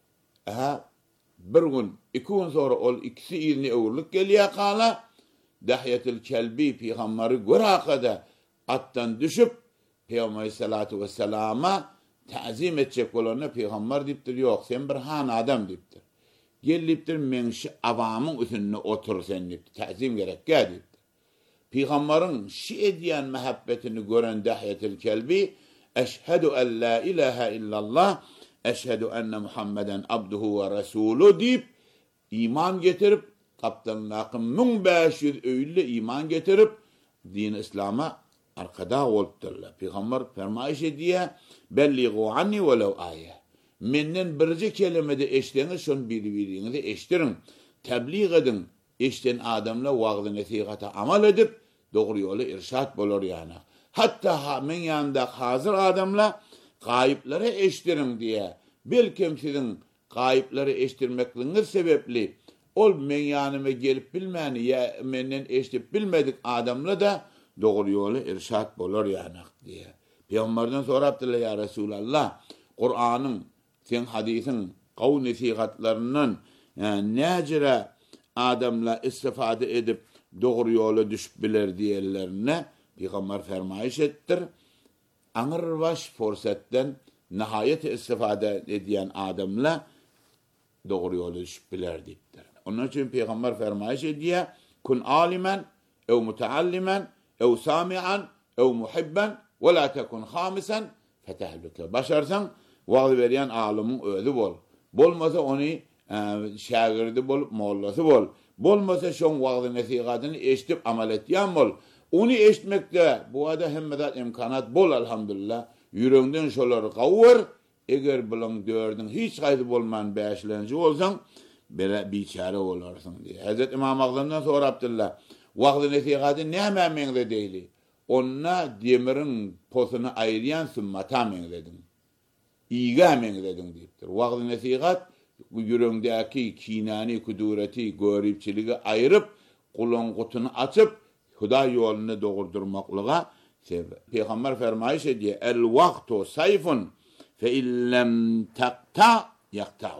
Bir gün, 2 gün sonra ol ikisi ilini öwürlük gelýär kala Dahyetil Kelbi peýgamberi görakada attan düşüp Peygamber sallallahu vesselama ta'zim etjek bolany peýgamber diýipdir, ýok sen bir han adam diýipdir. Gelipdir men şu awamyň üstünde otur sen diýipdir, ta'zim gerekkä diýipdir. Peýgamberiň şu edýän mehabbetini gören Dahyetil Kelbi eşhedü en la ilahe illallah eşhedü enne Muhammeden abduhu ve resuluhu deyip iman getirip kaptanlaqın 1500 öýle iman getirip din İslam'a arkada olupdurlar. Peygamber fermaýş ediýär, belligu anni welew aýe. Menden birji kelimede eşdeňiz şon biri-biriňizi eşdirin, tebliğ edin. Eşden adamla wagdy nasihat'a amal edip dogry ýoly irşat bolar ýani. Hatta men ýanda hazır adamla gaýyplary eşdirin diye. Belkim sizin gaýyplary eşdirmekliňiz sebepli ol men ýanyma gelip bilmäni ya menden eşdip bilmedik adamla da dogry ýoly irşat bolar ýani diye. Peýgamberden sorapdylar ya Resulallah, Kur'anyň, sen hadisin, gaw nasihatlarynyň näjere adamla istifade edip dogry ýola düşüp biler diýerlerine Peýgamber fermaýş etdir. Aňyr baş forsatdan nihayet istifade edýän adamla dogry ýola düşüp biler diýipdir. Onun üçin Peýgamber fermaýş edýär, kun aliman ew mutaalliman ew sami'an ew muhibban we la takun khamisan fatahluka. Başarsan wagty berýän alymyň özü bol. Bolmasa ony şagirdi bolup mollasy bol. Bolmasa şoň wagty nasihatyny eşdip amal etýän bol. Onu eşitmekde bu ada hemmedat imkanat bol elhamdülillah. Yüreğinden şolary gawur, eger bilen dördün hiç gaýdy bolman beşlenji bolsaň, bere biçare bolarsyň diye. Hazrat İmam Agzamdan sorapdylar. Wagty nasihaty näme meňde diýdi? Onna demirin posyny aýrýan sümmata meňledim. İýga meňledim diýipdir. Wagty nasihat bu yüreğindäki kinani kudureti, görüpçiligi aýryp, kulun gutunu açyp Huda ýoluna dogurdurmaklyga sebep. Peýgamber fermaýş edýär: "El waqtu sayfun fe illem taqta yaqta'u."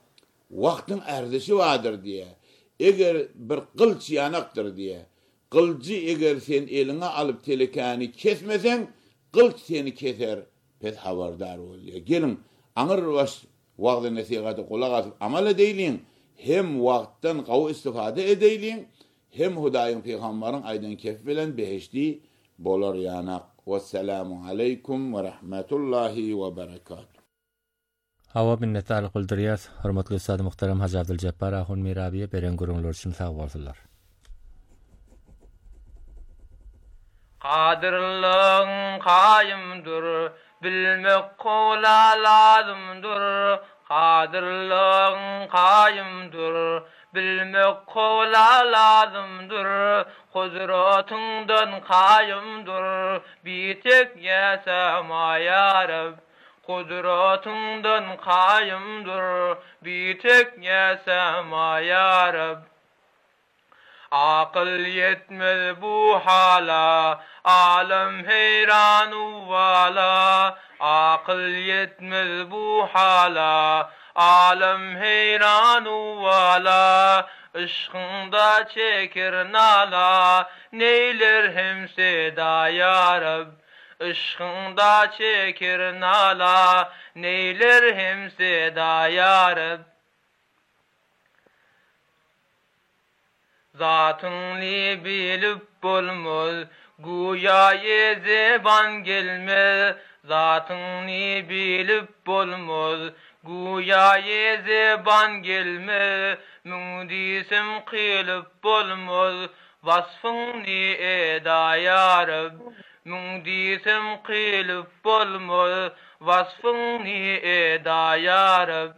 Wagtyň erdişi wadyr diye. Eger bir kılç ýanakdyr diye. Kılçy eger sen eliňe alyp telekany kesmeseň, kılç seni keser. Pet habardar bol. Gelin, aňyr baş wagty nasihaty kulak asyp amal edeýliň, hem wagtdan gaw istifade edeýliň. Hem Hudaýyň peýgamberiň aýdan kef bilen beheşdi bolar ýana. Vesselamu aleykum we rahmetullahi we berekatuh. Hawa minnetdarlyk bildirýär. Hormatly Ustad Muhterem Haji Abdyljabbар Ahun Mirabiýe beren görüňler üçin sag bolsunlar. Qadirliň qaýymdyr, bilmek gola lazımdyr. Qadirliň qaýymdyr, bilmek gola lazımdyr. Huzuratyňdan qaýymdyr, bitek ýasama ya Rab. Huzuratyňdan qaýymdyr, bitek ýasama ya Rab. Aql yetmez bu hala, alem heyran vala. Aql yetmez bu hala, alem heyran vala. Işkında çekir nala, neyler hem seda ya Rab. Işkında çekir nala, neyler hem seda ya Rab. Zatyny bilip bolmaz, Guya zeban gelmez, zatını bilip bolmaz. Guya zeban gelmez, müdisim kılıp bolmaz. Vasfını eda ya Rab, müdisim kılıp bolmaz. Vasfını eda ya Rab.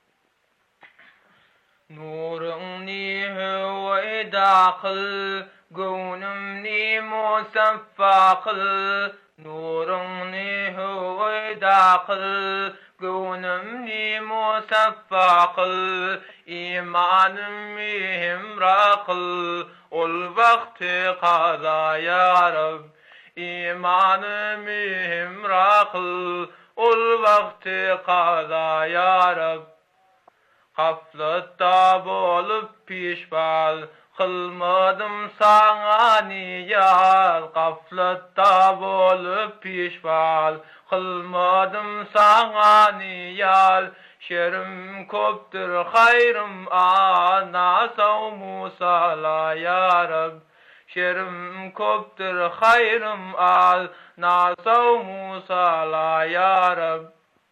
Nuruni huve dâkıl, gönümni musaffâkıl. Nuruni huve dâkıl, gönümni musaffâkıl. İmanım mühim rakıl, ol vakti kaza ya Rab. İmanım mühim rakıl, ol vakti kaza ya Rab. Gaflatda bolup pişbal, kılmadım sana niyaz. Gaflatda bolup pişbal, kılmadım sana niyaz. Şerim koptur hayrım nasav musala ya Rab. Şerim koptur hayrım nasav musala ya Rab.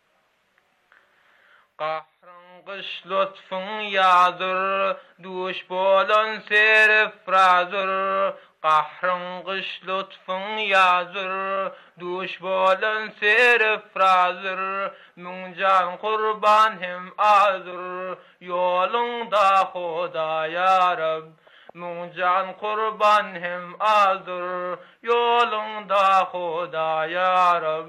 Kış lütfun yağdır, duş bolan serif razır. Kahrın kış lütfun yağdır, duş bolan serif razır. Müncan kurban hem azır, yolunda Huda ya Rab. Müncan kurban hem azır, yolunda Huda ya Rab.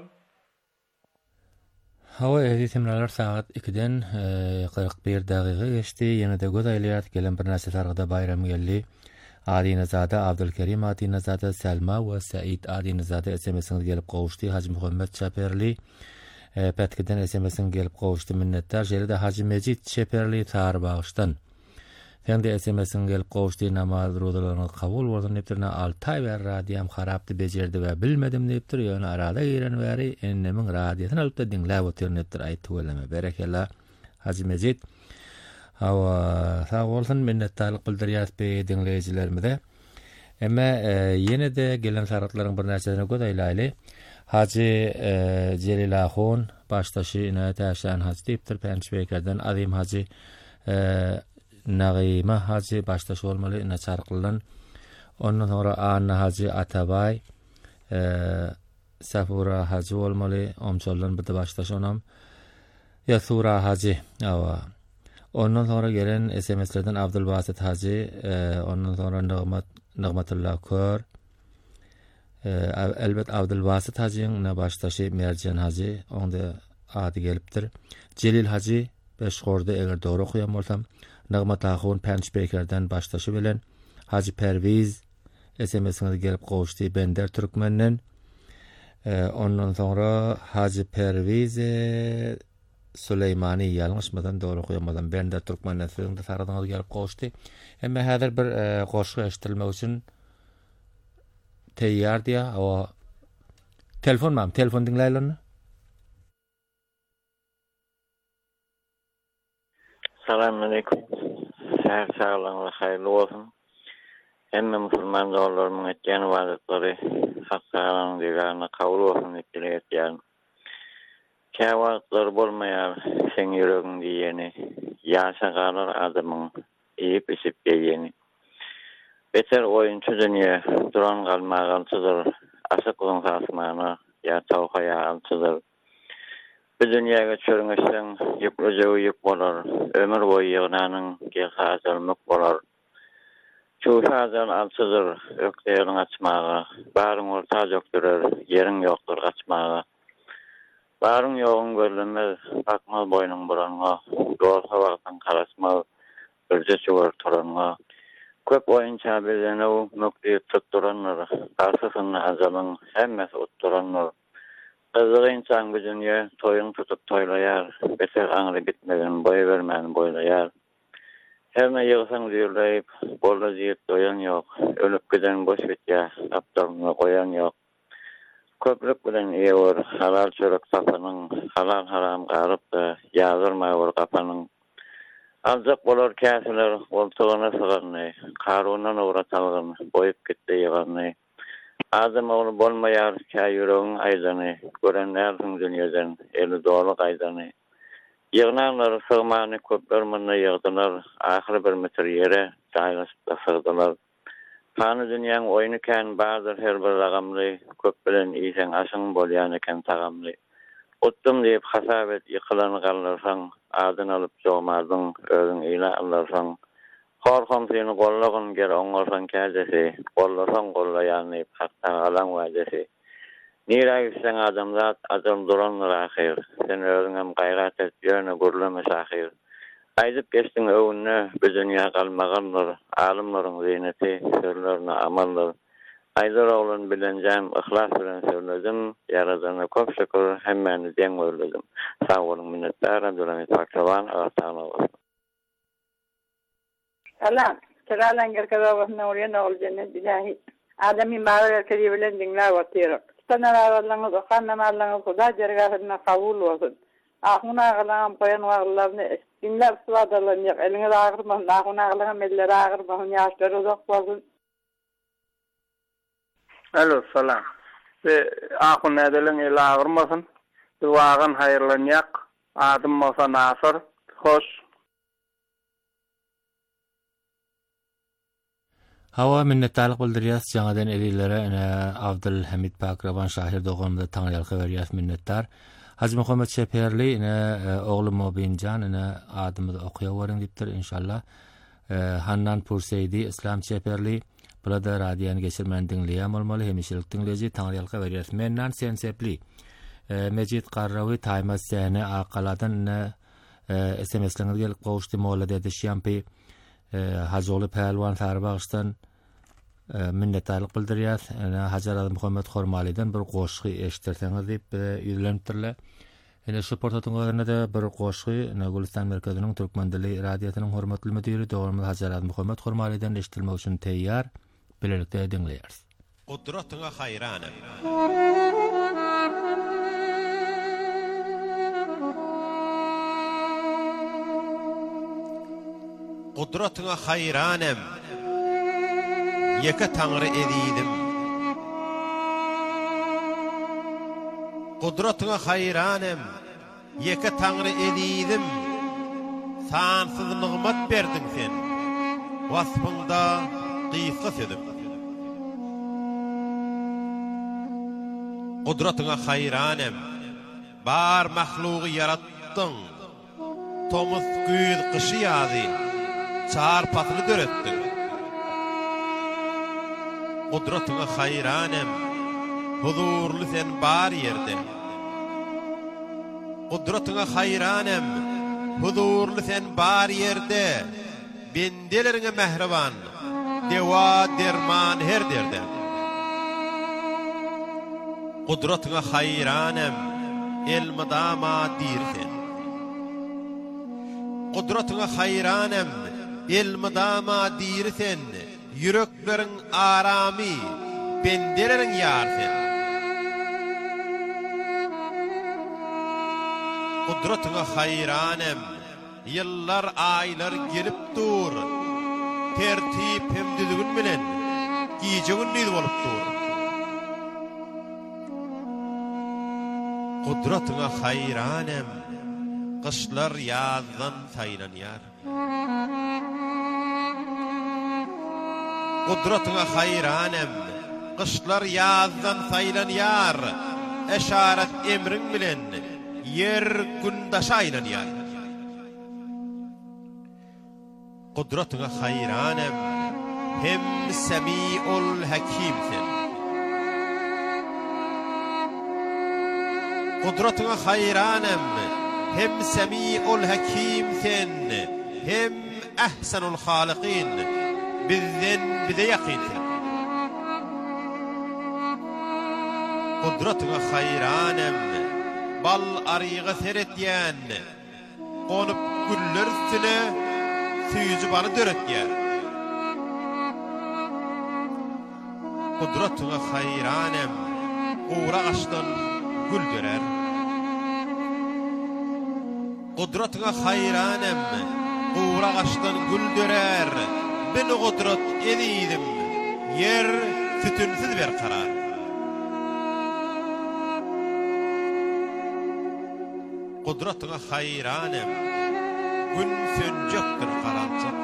Hava ehli temralar saat 2'den 41 daqiqa geçti. Yine de göz ayliyat gelen bir näse targıda bayram geldi. Adinazade Abdülkerim Adinazade Selma ve Said Adinazade SMS'ine gelip qowuşdy. Hacı Muhammed Çaperli Petkiden SMS'ine gelip qowuşdy. Minnettar. Jeli de Hacı Mecid Çaperli tar bağıştan. Fendi SMS'ine gelip qowuşdy. Namaz rozalarını kabul boldan neptirine 6 ay ver radiyam harapdy bejerdi ve bilmedim neptir. Ýöne arada giren bäri ennemin radiýasyny alyp da dinläp otur neptir aýtdy weleme. Berekella Hacı Mecid. Hawa sağ bolsun, minnettarlyk bildirýär dinleýijilerimize. Emma ýene de gelen saratlaryň bir näçesine göz aýlaýly. Hacı Celil Ahun başdaşy inayet äşan hacı diýipdir. Pençbekerden Azim Hacı Nagime Hacı başdaşy bolmaly ina çarkylan. Ondan sonra Anna Hacı Atabay Safura Hacı bolmaly. Omçollan bir de başdaşy onam Yasura Hacı. Awa ondan sonra gelen SMS'lerden Abdülbasit Hacı, ondan sonra Nigmatullah Kör, elbet Abdülbasit Hacı'nın başdaşy Mercan Hacı, onda adı gelipdir. Celil Hacı, Beşgorda eger doğru okuyan bolsam, Nigmat Ahun Pençbekerden başdaşy bilen, Hacı Perviz SMS'ine gelip qowuşdy Bender Türkmenden. Ondan sonra Hacı Perviz Süleymani ýalňyşmadan dogry okuýamadan Bender Türkmenden sözünde saradan gelip qowuşdy. Emma häzir bir goşgy eşitilmek üçin teýýar diýä. O telefon dinläýärmi? Assalamu alaikum. Her sağlam ve hayırlı olsun. Emme musulman dolarımın etken vaazatları hakkalan digarına kabul olsun etkileyen. Kâvatlar bolmaýar sen ýüregiň diýeni, ýaşa galar adamyň eýip isip gelýeni. Beter oýunçy dünýä duran galmagalçydyr, aşyk ýa-da ýa tawhaýalçydyr. Bu dünýäge çöňeşseň ýüplejew ýüp bolar, ömür boýy ýygnanyň gehazalmak bolar. Şu hazal alçydyr, ökleýäň açmagy, baryň orta jökdürer, ýeriň ýokdur açmagy. Barın yoğun görülmez, bakmal boynun buranğa, doğrusa vaktan karasmal, örce çuvar turanğa. Köp oyunca bilene o noktiyi tutturanlar, karşısının azalın hemmesi utturanlar. Kızığı insan gücünye toyun tutup toylayar, beter ağrı bitmeden boy vermeyen boylayar. Her ne yığsan diyurlayıp, borla ziyet doyan yok, ölüp giden boş bitya, aptalına koyan yok. Köprük bilen eýer halal çörek sapanyň, halal haram garyp da ýazylmaý bor kapanyň. Aljak bolar käsiler oltugyna sygany, karunan uğratalgyn, boýup gitdi ýygany. Adam oğlu bolmayar kayırığın aydını, görenlersin dünyadan, eli doğru aydını. Yığınanlar sığmanı köplermanına yığdılar, ahir bir metre yere caylaşıp sığdılar. Tanı dünyanın oyunu ken bazı her bir ragamlı, köp bilen iyisen aşın bolyan eken tagamlı. Ottum deyip hasabet yıkılanı kalırsan, adın alıp çoğmadın, özün ila alırsan. Korkum seni kollağın ger oňarsan käjesi, kollasan kollayanıp hatta alan wajesi. Nira gitsen adamzat adam duranlar ahir. Sen özüňem gaýrat et ýöne gurulma ahir. Aýdyp geçdiň öwünne bu dünýä galmaganlar, alymlaryň zineti, sörlerine amallar. Aýdar oglan bilenjäm ihlas bilen söýledim, Yaradana köp şükür hemmeni deň öýledim. Sag bolun, minnetdar, Abdulhamid Paktaban, Allah Salam. Kelalan gerkezawasna oryan ol cennet ilahi. Adami mağara keribilen dinla watirak. Tanaralarınız okan namallarınız Huda dergahına kabul olsun. Ahuna ağlayan koyan varlarını dinler sıvadalarını yak. Eliniz ağırmahın, ahuna ağlayan elleri ağırmahın, yaşları uzak olsun. Alo, salam. Ve ahuna edelin eli ağırmasın. Duağın hayırlan yak. Adım olsa Nasır. Hoş. Hawa minnetdarlyk bildirýäs jaňadan elilere Abdulhamid Pakraban şahir dogumda taňýalky berýäs minnetdar. Haji Muhammed Şeperli ogly Mobinjan adymyny okuýa beriň diýipdir inşallah. Hannan Purseydi İslam Şeperli burada radioň geçirmän dinleýän bolmaly, hemişelik dinleýäji taňýalky berýäs. Menden sen sepli. Mejid Qarrawi taýmas sene aqaladan SMS-leňiz gelip gowuşdy molla dedi şampi. Hacıoğlu Pehlivan Farbağış'tan minnetdarlyk bildirýär. Hajar Muhammed Hormali'den bir goşgy eşitdirseňiz diýip ýüzlenipdirler. Şu portatyňa da bir goşgy Gulistan merkeziniň Türkmen dili radiosynyň hormatly müdiri dogry Hajar Muhammed Hormali'den eşitilmek üçin teýýär. Bilelikde dinleýäris. Qudratyňa hayranam. Qudratyňa hayranam. Yeka taňry edidim. Qudratyňa hayranam. Yeka taňry edidim. Sansyz nigmat berdiň sen. Wasfyňda gysga sedim. Qudratyňa hayranam. Bar mahlugy yaratdyň. Tomuz güýz qyşy ýazy. Çarpatly döretdi. Qudratyňa hayranam. Huzurly sen bar ýerde. Qudratyňa hayranam. Huzurly sen bar ýerde. Bendeleriňe mehriban. Dewa derman her derde. Qudratyňa hayranam. Elmadama dirsen. Qudratyňa hayranam. Elmadama dirsen, yürekleriň aramy, bendeleriň ýarsen. Qudratyňa hayranam, ýyllar aýlar gelip dur. Tertip hem düzgün bilen, giýjegin nid bolup dur. Qudratyňa hayranam, kışlar ýazdan saýlanýar. Qudratyňa hayranam, kışlar ýazdan saýlanýar. Eşaret emriň bilen yer gündaşa aýlanýar. Qudratyňa hayranam, hem semiul hakimsen. Qudratyňa hayranam, hem semiul hakimsen, hem ahsanul haliqin. Bizden bize yakinsen. Qudratyňa hayranam, bal arýyga seretýän, gonyp güller üstüne süýüji bany döretýär. Qudratyňa hayranam, gowra gaçdan gül dörer. Qudratyňa hayranam, gowra gaçdan gül dörer. Ben o qudrat edidim, yer tütünsüz bir karar. Kudratına hayranım. Gün sönecektir karanlık.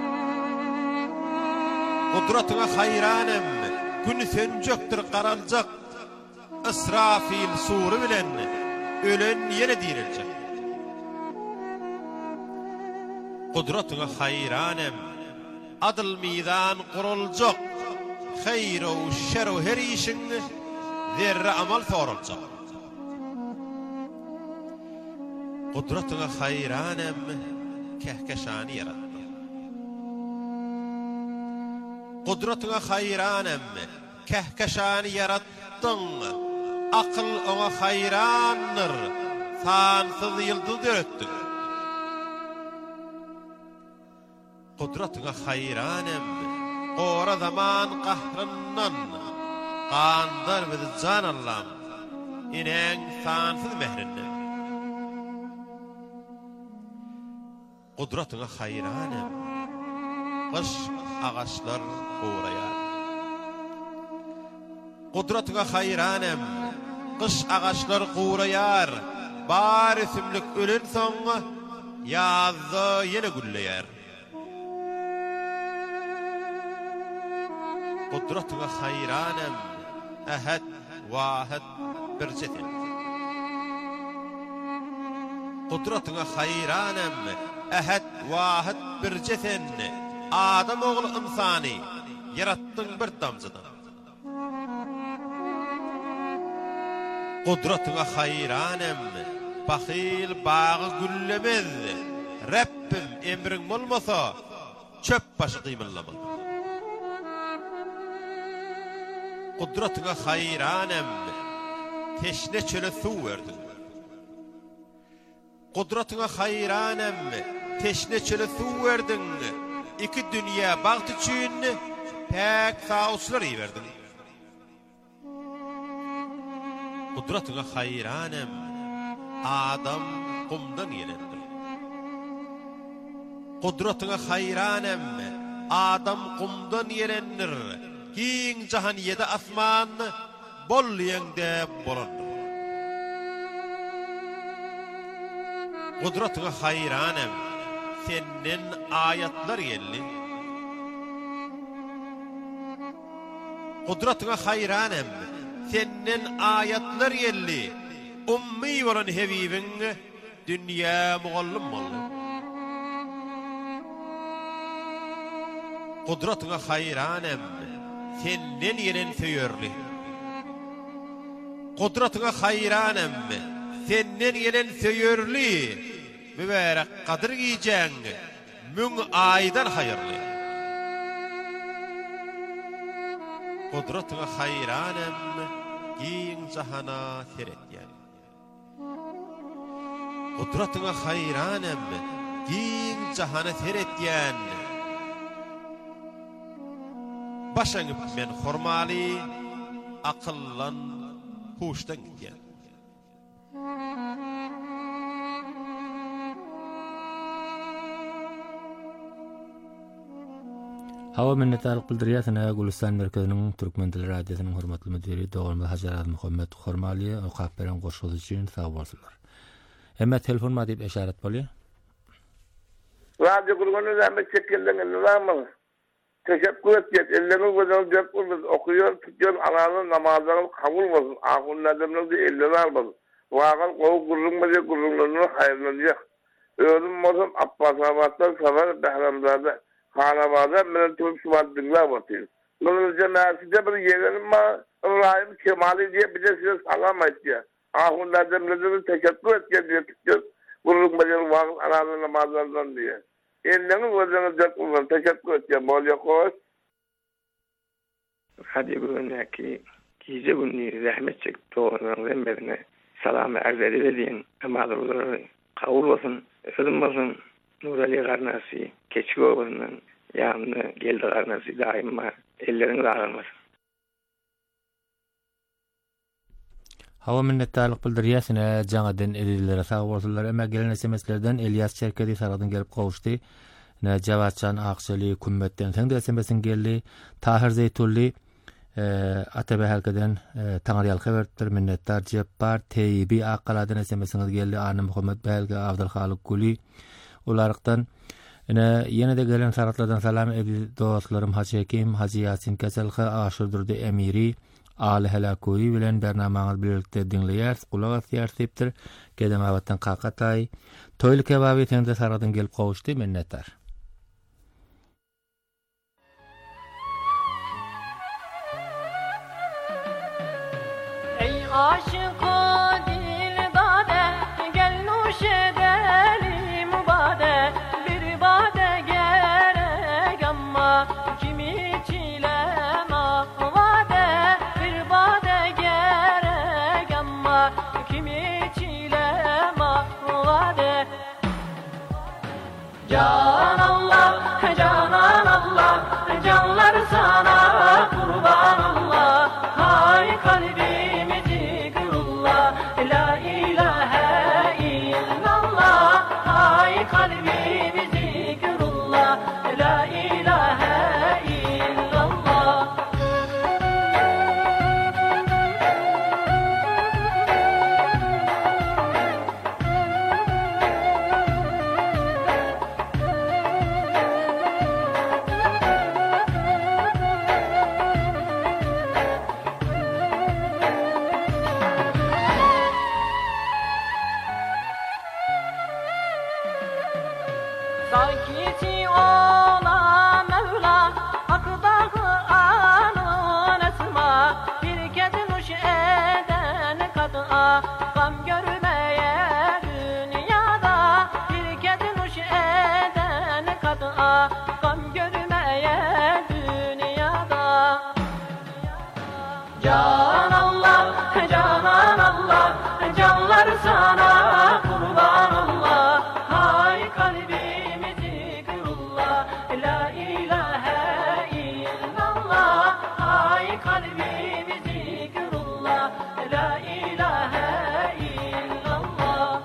Kudratına hayranım. Gün sönecektir karanlık. İsrafil suru bilen ölen yine dirilecek. Kudratına hayranım. Adıl meydan kurulacak. Hayr o şer o her işin zerre amal sorulacak. Kudratına hayranım. Kehkeşani yarattı. Kudratına hayranım. Kehkeşani yarattın. Akıl ona hayrandır. Sansız yıldız dörttün. Kudratına hayranım. Qora zaman qahrından qandar bizi can Allah'ım. İnen sansız mehrinden. Kudratına hayranım. Qış ağaçlar uğrayar. Kudratına hayranım. Qış ağaçlar uğrayar. Bar isimlik ölün soňa yazda yine gülleyer. Kudratına hayranım. Ahad vahid bir cetin. Kudratına hayranım. Ahad vahid bir cetin. Adam oğlu insani yarattın bir damcıdan. Kudratına hayranım. Bakil bağı güllemez. Rabbim emrin olmasa çöp başı kıymıllamaz. Kudratına hayranım. Teşne çöle su verdin. Kudratına hayranım. Teşne çöle su verdin. İki dünya bağıt için pek sağuslar iyi verdin. Kudratına hayranım. Adam kumdan yelendir. Kudratına hayranım. Adam kumdan yelendir. Giň jahan yedi asman bol ýeňde bolandyr. Kudratına hayranım. Senin ayatlar gelli. Kudratına hayranım. Senin ayatlar gelli. Ummi bolan hebibin dünya mugallim boldy. Kudratına hayranım. Senin yenen söyörli. Kudratına hayranım. Senin yenen söyörli. Mübarek kadir giyeceğin. Mün aydan hayırlı. Kudratına hayranım. Giyin cahana seretyen. Kudratına hayranım. Giyin cahana seretyen. Başanıp men hormali, akıllan, huştan gityen. Hawa minnetdarlyk bildirýärsin Gulistan merkeziniň Türkmen dili radiosynyň hormatly müdiri Dogry Hajar Muhammed Hormali okap beren goşuly üçin sag bolsunlar. Hemme telefon ma diýip eşaret bolýar. Radio gurgany zähmet çekildiň nizamy. Teşekkür etdik. Elleriniz gözünüz dökülmüş. Okuyor, tutuyor, ananın namazlarını kabul olsun. Ahun nedimlerinizi ellerine almasın. Vağın kovu gurrunlarını hayırlanacak. Özüm olsun Abbasabad'dan sefer Behramzade, Hanabad'a benim tüm şubaddinler batıyor. Bunun cemaatinde bir yeğenim var. Rahim Kemali diye bir de size salam etti. Ahun nedimlerinizi teşekkür ettik diye tutuyor. Gurrunlarını vağın ananın namazlarından diye. Elleriniz gözünüz dökülmüş. Teşekkür ettim. Bol yokoş. Hadi bugünkü gece günü zahmet çekti doğrudan zemberine salamı arz edildiğin mağdurları kabul olsun, özüm olsun, Nurali Garnasi, keçi oğlunun yanına geldi Garnasi daima elleriniz ağırmasın. Hawa minnetdarlyk bildirýärsin jaňadan edilere sag bolsunlar. Emma gelen SMS'lerden Elias Çerkedi saradan gelip gowuşdy. Jawatcan Akşaly Kummetden sen de SMS'in geldi. Tahir Zeytully Atabe halkadan Tanrıyal haberdir minnettar Jabbar Teybi aqaladan esemesiniz geldi Anı Muhammed Belge Abdul Halik Guli ulardan yine de gelen saratlardan salam edi dostlarım Hacı Hekim Hacı Yasin Keselha Aşurdurdu Emiri Ali Helakoyi bilen bernamağız birlikte dinleyers kulak asyarsiptir kedem avattan qaqatay toylu kebabi tende saratın gelip qavuştu minnettar Ey aşık o dildade gel nuş edelim bade bir bade gerek ama kimi çilema vade bir bade gerek ama kimi çilema vade Can Allah canlar sana kurban Allah hay kalbimi zikrullah la ilahe illallah hay kalbimi zikrullah la ilahe illallah Sakiti ola Mevla Hakdağı anın esma Bir kez nuş eden kad'a Gam görmeye dünyada Bir kez nuş eden kad'a Gam görmeye dünyada Can Allah canlar sana kurban Allah Hay kalbimi zikrullah la ilahe illallah Hay kalbimi zikrullah la ilahe illallah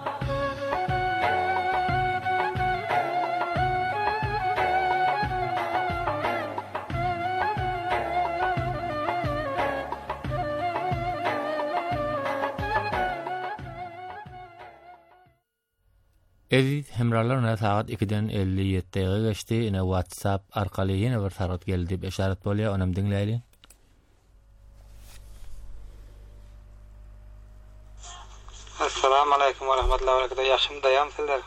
Edit hemralarına saat 2'den 57'ye geçti. Yine WhatsApp arkalı yine bir sarat geldi dip işaret bolýar, onam dinleýin. Assalamu alaykum wa rahmatullahi wa barakatuh. Yaşım dayam sizler.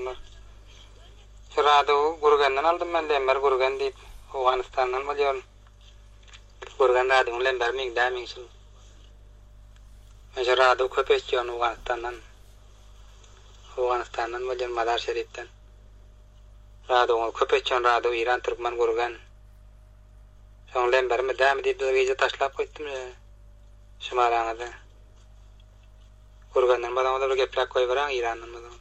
Şurada Gurgandan aldım ben Lember Gurgan diýip Awganistandan bolýar. Gurgan radyony Lember min damin şul. Şurada köpekçiň Awganistandan bolýan Mazar Şerifden. Radyony köpekçiň rady İran Türkmen Gurgan. Şoň Lembermi dämi diýip gece taşlap goýdum ya. Şumaraňyza. Gurgandan badamda bir geplek koýbaran İrandan badam.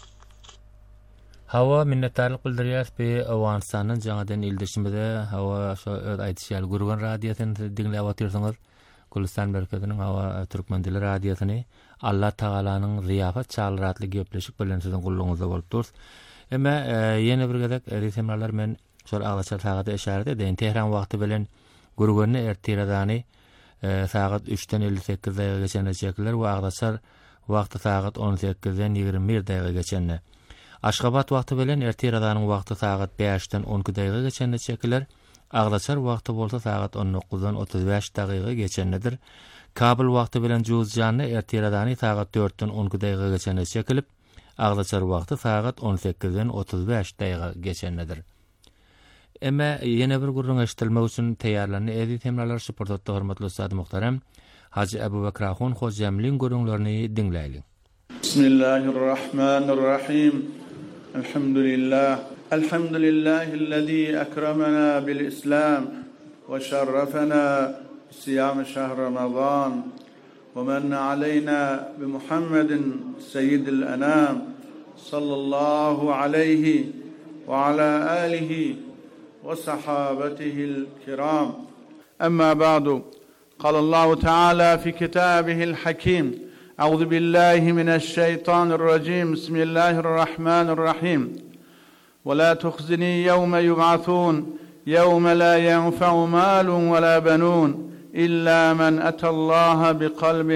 Hawa minnetdarlyk bildirýär be Awganistanyň jaňadan ildirişimde hawa şo aýdyşýar Gurgan radiosyny dinläp otursaňyz Gulistan merkeziniň hawa Türkmen dili radiosyny Allah Taalanyň ziyafat çalratly gepleşik bilen sizin gulluňyzda bolup durýar. Emma ýene bir gezek resemler men şol aglaşar sagata işaret edin. Tehran wagty bilen Gurganny ertiradany saat 3'den 58 daqiqa geçene çekler we aglaşar wagty saat 18'den 21 daqiqa geçene. Aşgabat wagty bilen ertiradanyň wagty saat 5'den 12 daqiqa geçene çekler. Aglaşar wagty bolsa saat 19'dan 35 daqiqa geçennedir. Kabul wagty bilen Juzjanny ertiradany saat 4'den 12 daqiqa geçene çekilip, aglaşar wagty saat 18'den 35 daqiqa geçennedir. Emma ýene bir gurrun eşitilmek üçin taýýarlany edit hemralar suportda hormatly ustad muhtaram Hacı Ebu Bekir Ahun hojamlyň gurrunlaryny dinleýin. Bismillahirrahmanirrahim. Elhamdülillah. Elhamdülillahi'llezî ekramena bil İslam ve şerrefena siyam şehr Ramazan ve menne aleyna bi Muhammedin seyyidil enam sallallahu aleyhi ve ala alihi ve sahabetihil kiram. Amma ba'du. قال الله تعالى في كتابه الحكيم أعوذ بالله من الشيطان الرجيم بسم الله الرحمن الرحيم ولا تخزني يوم يبعثون يوم لا ينفع مال ولا بنون إلا من أتى الله بقلب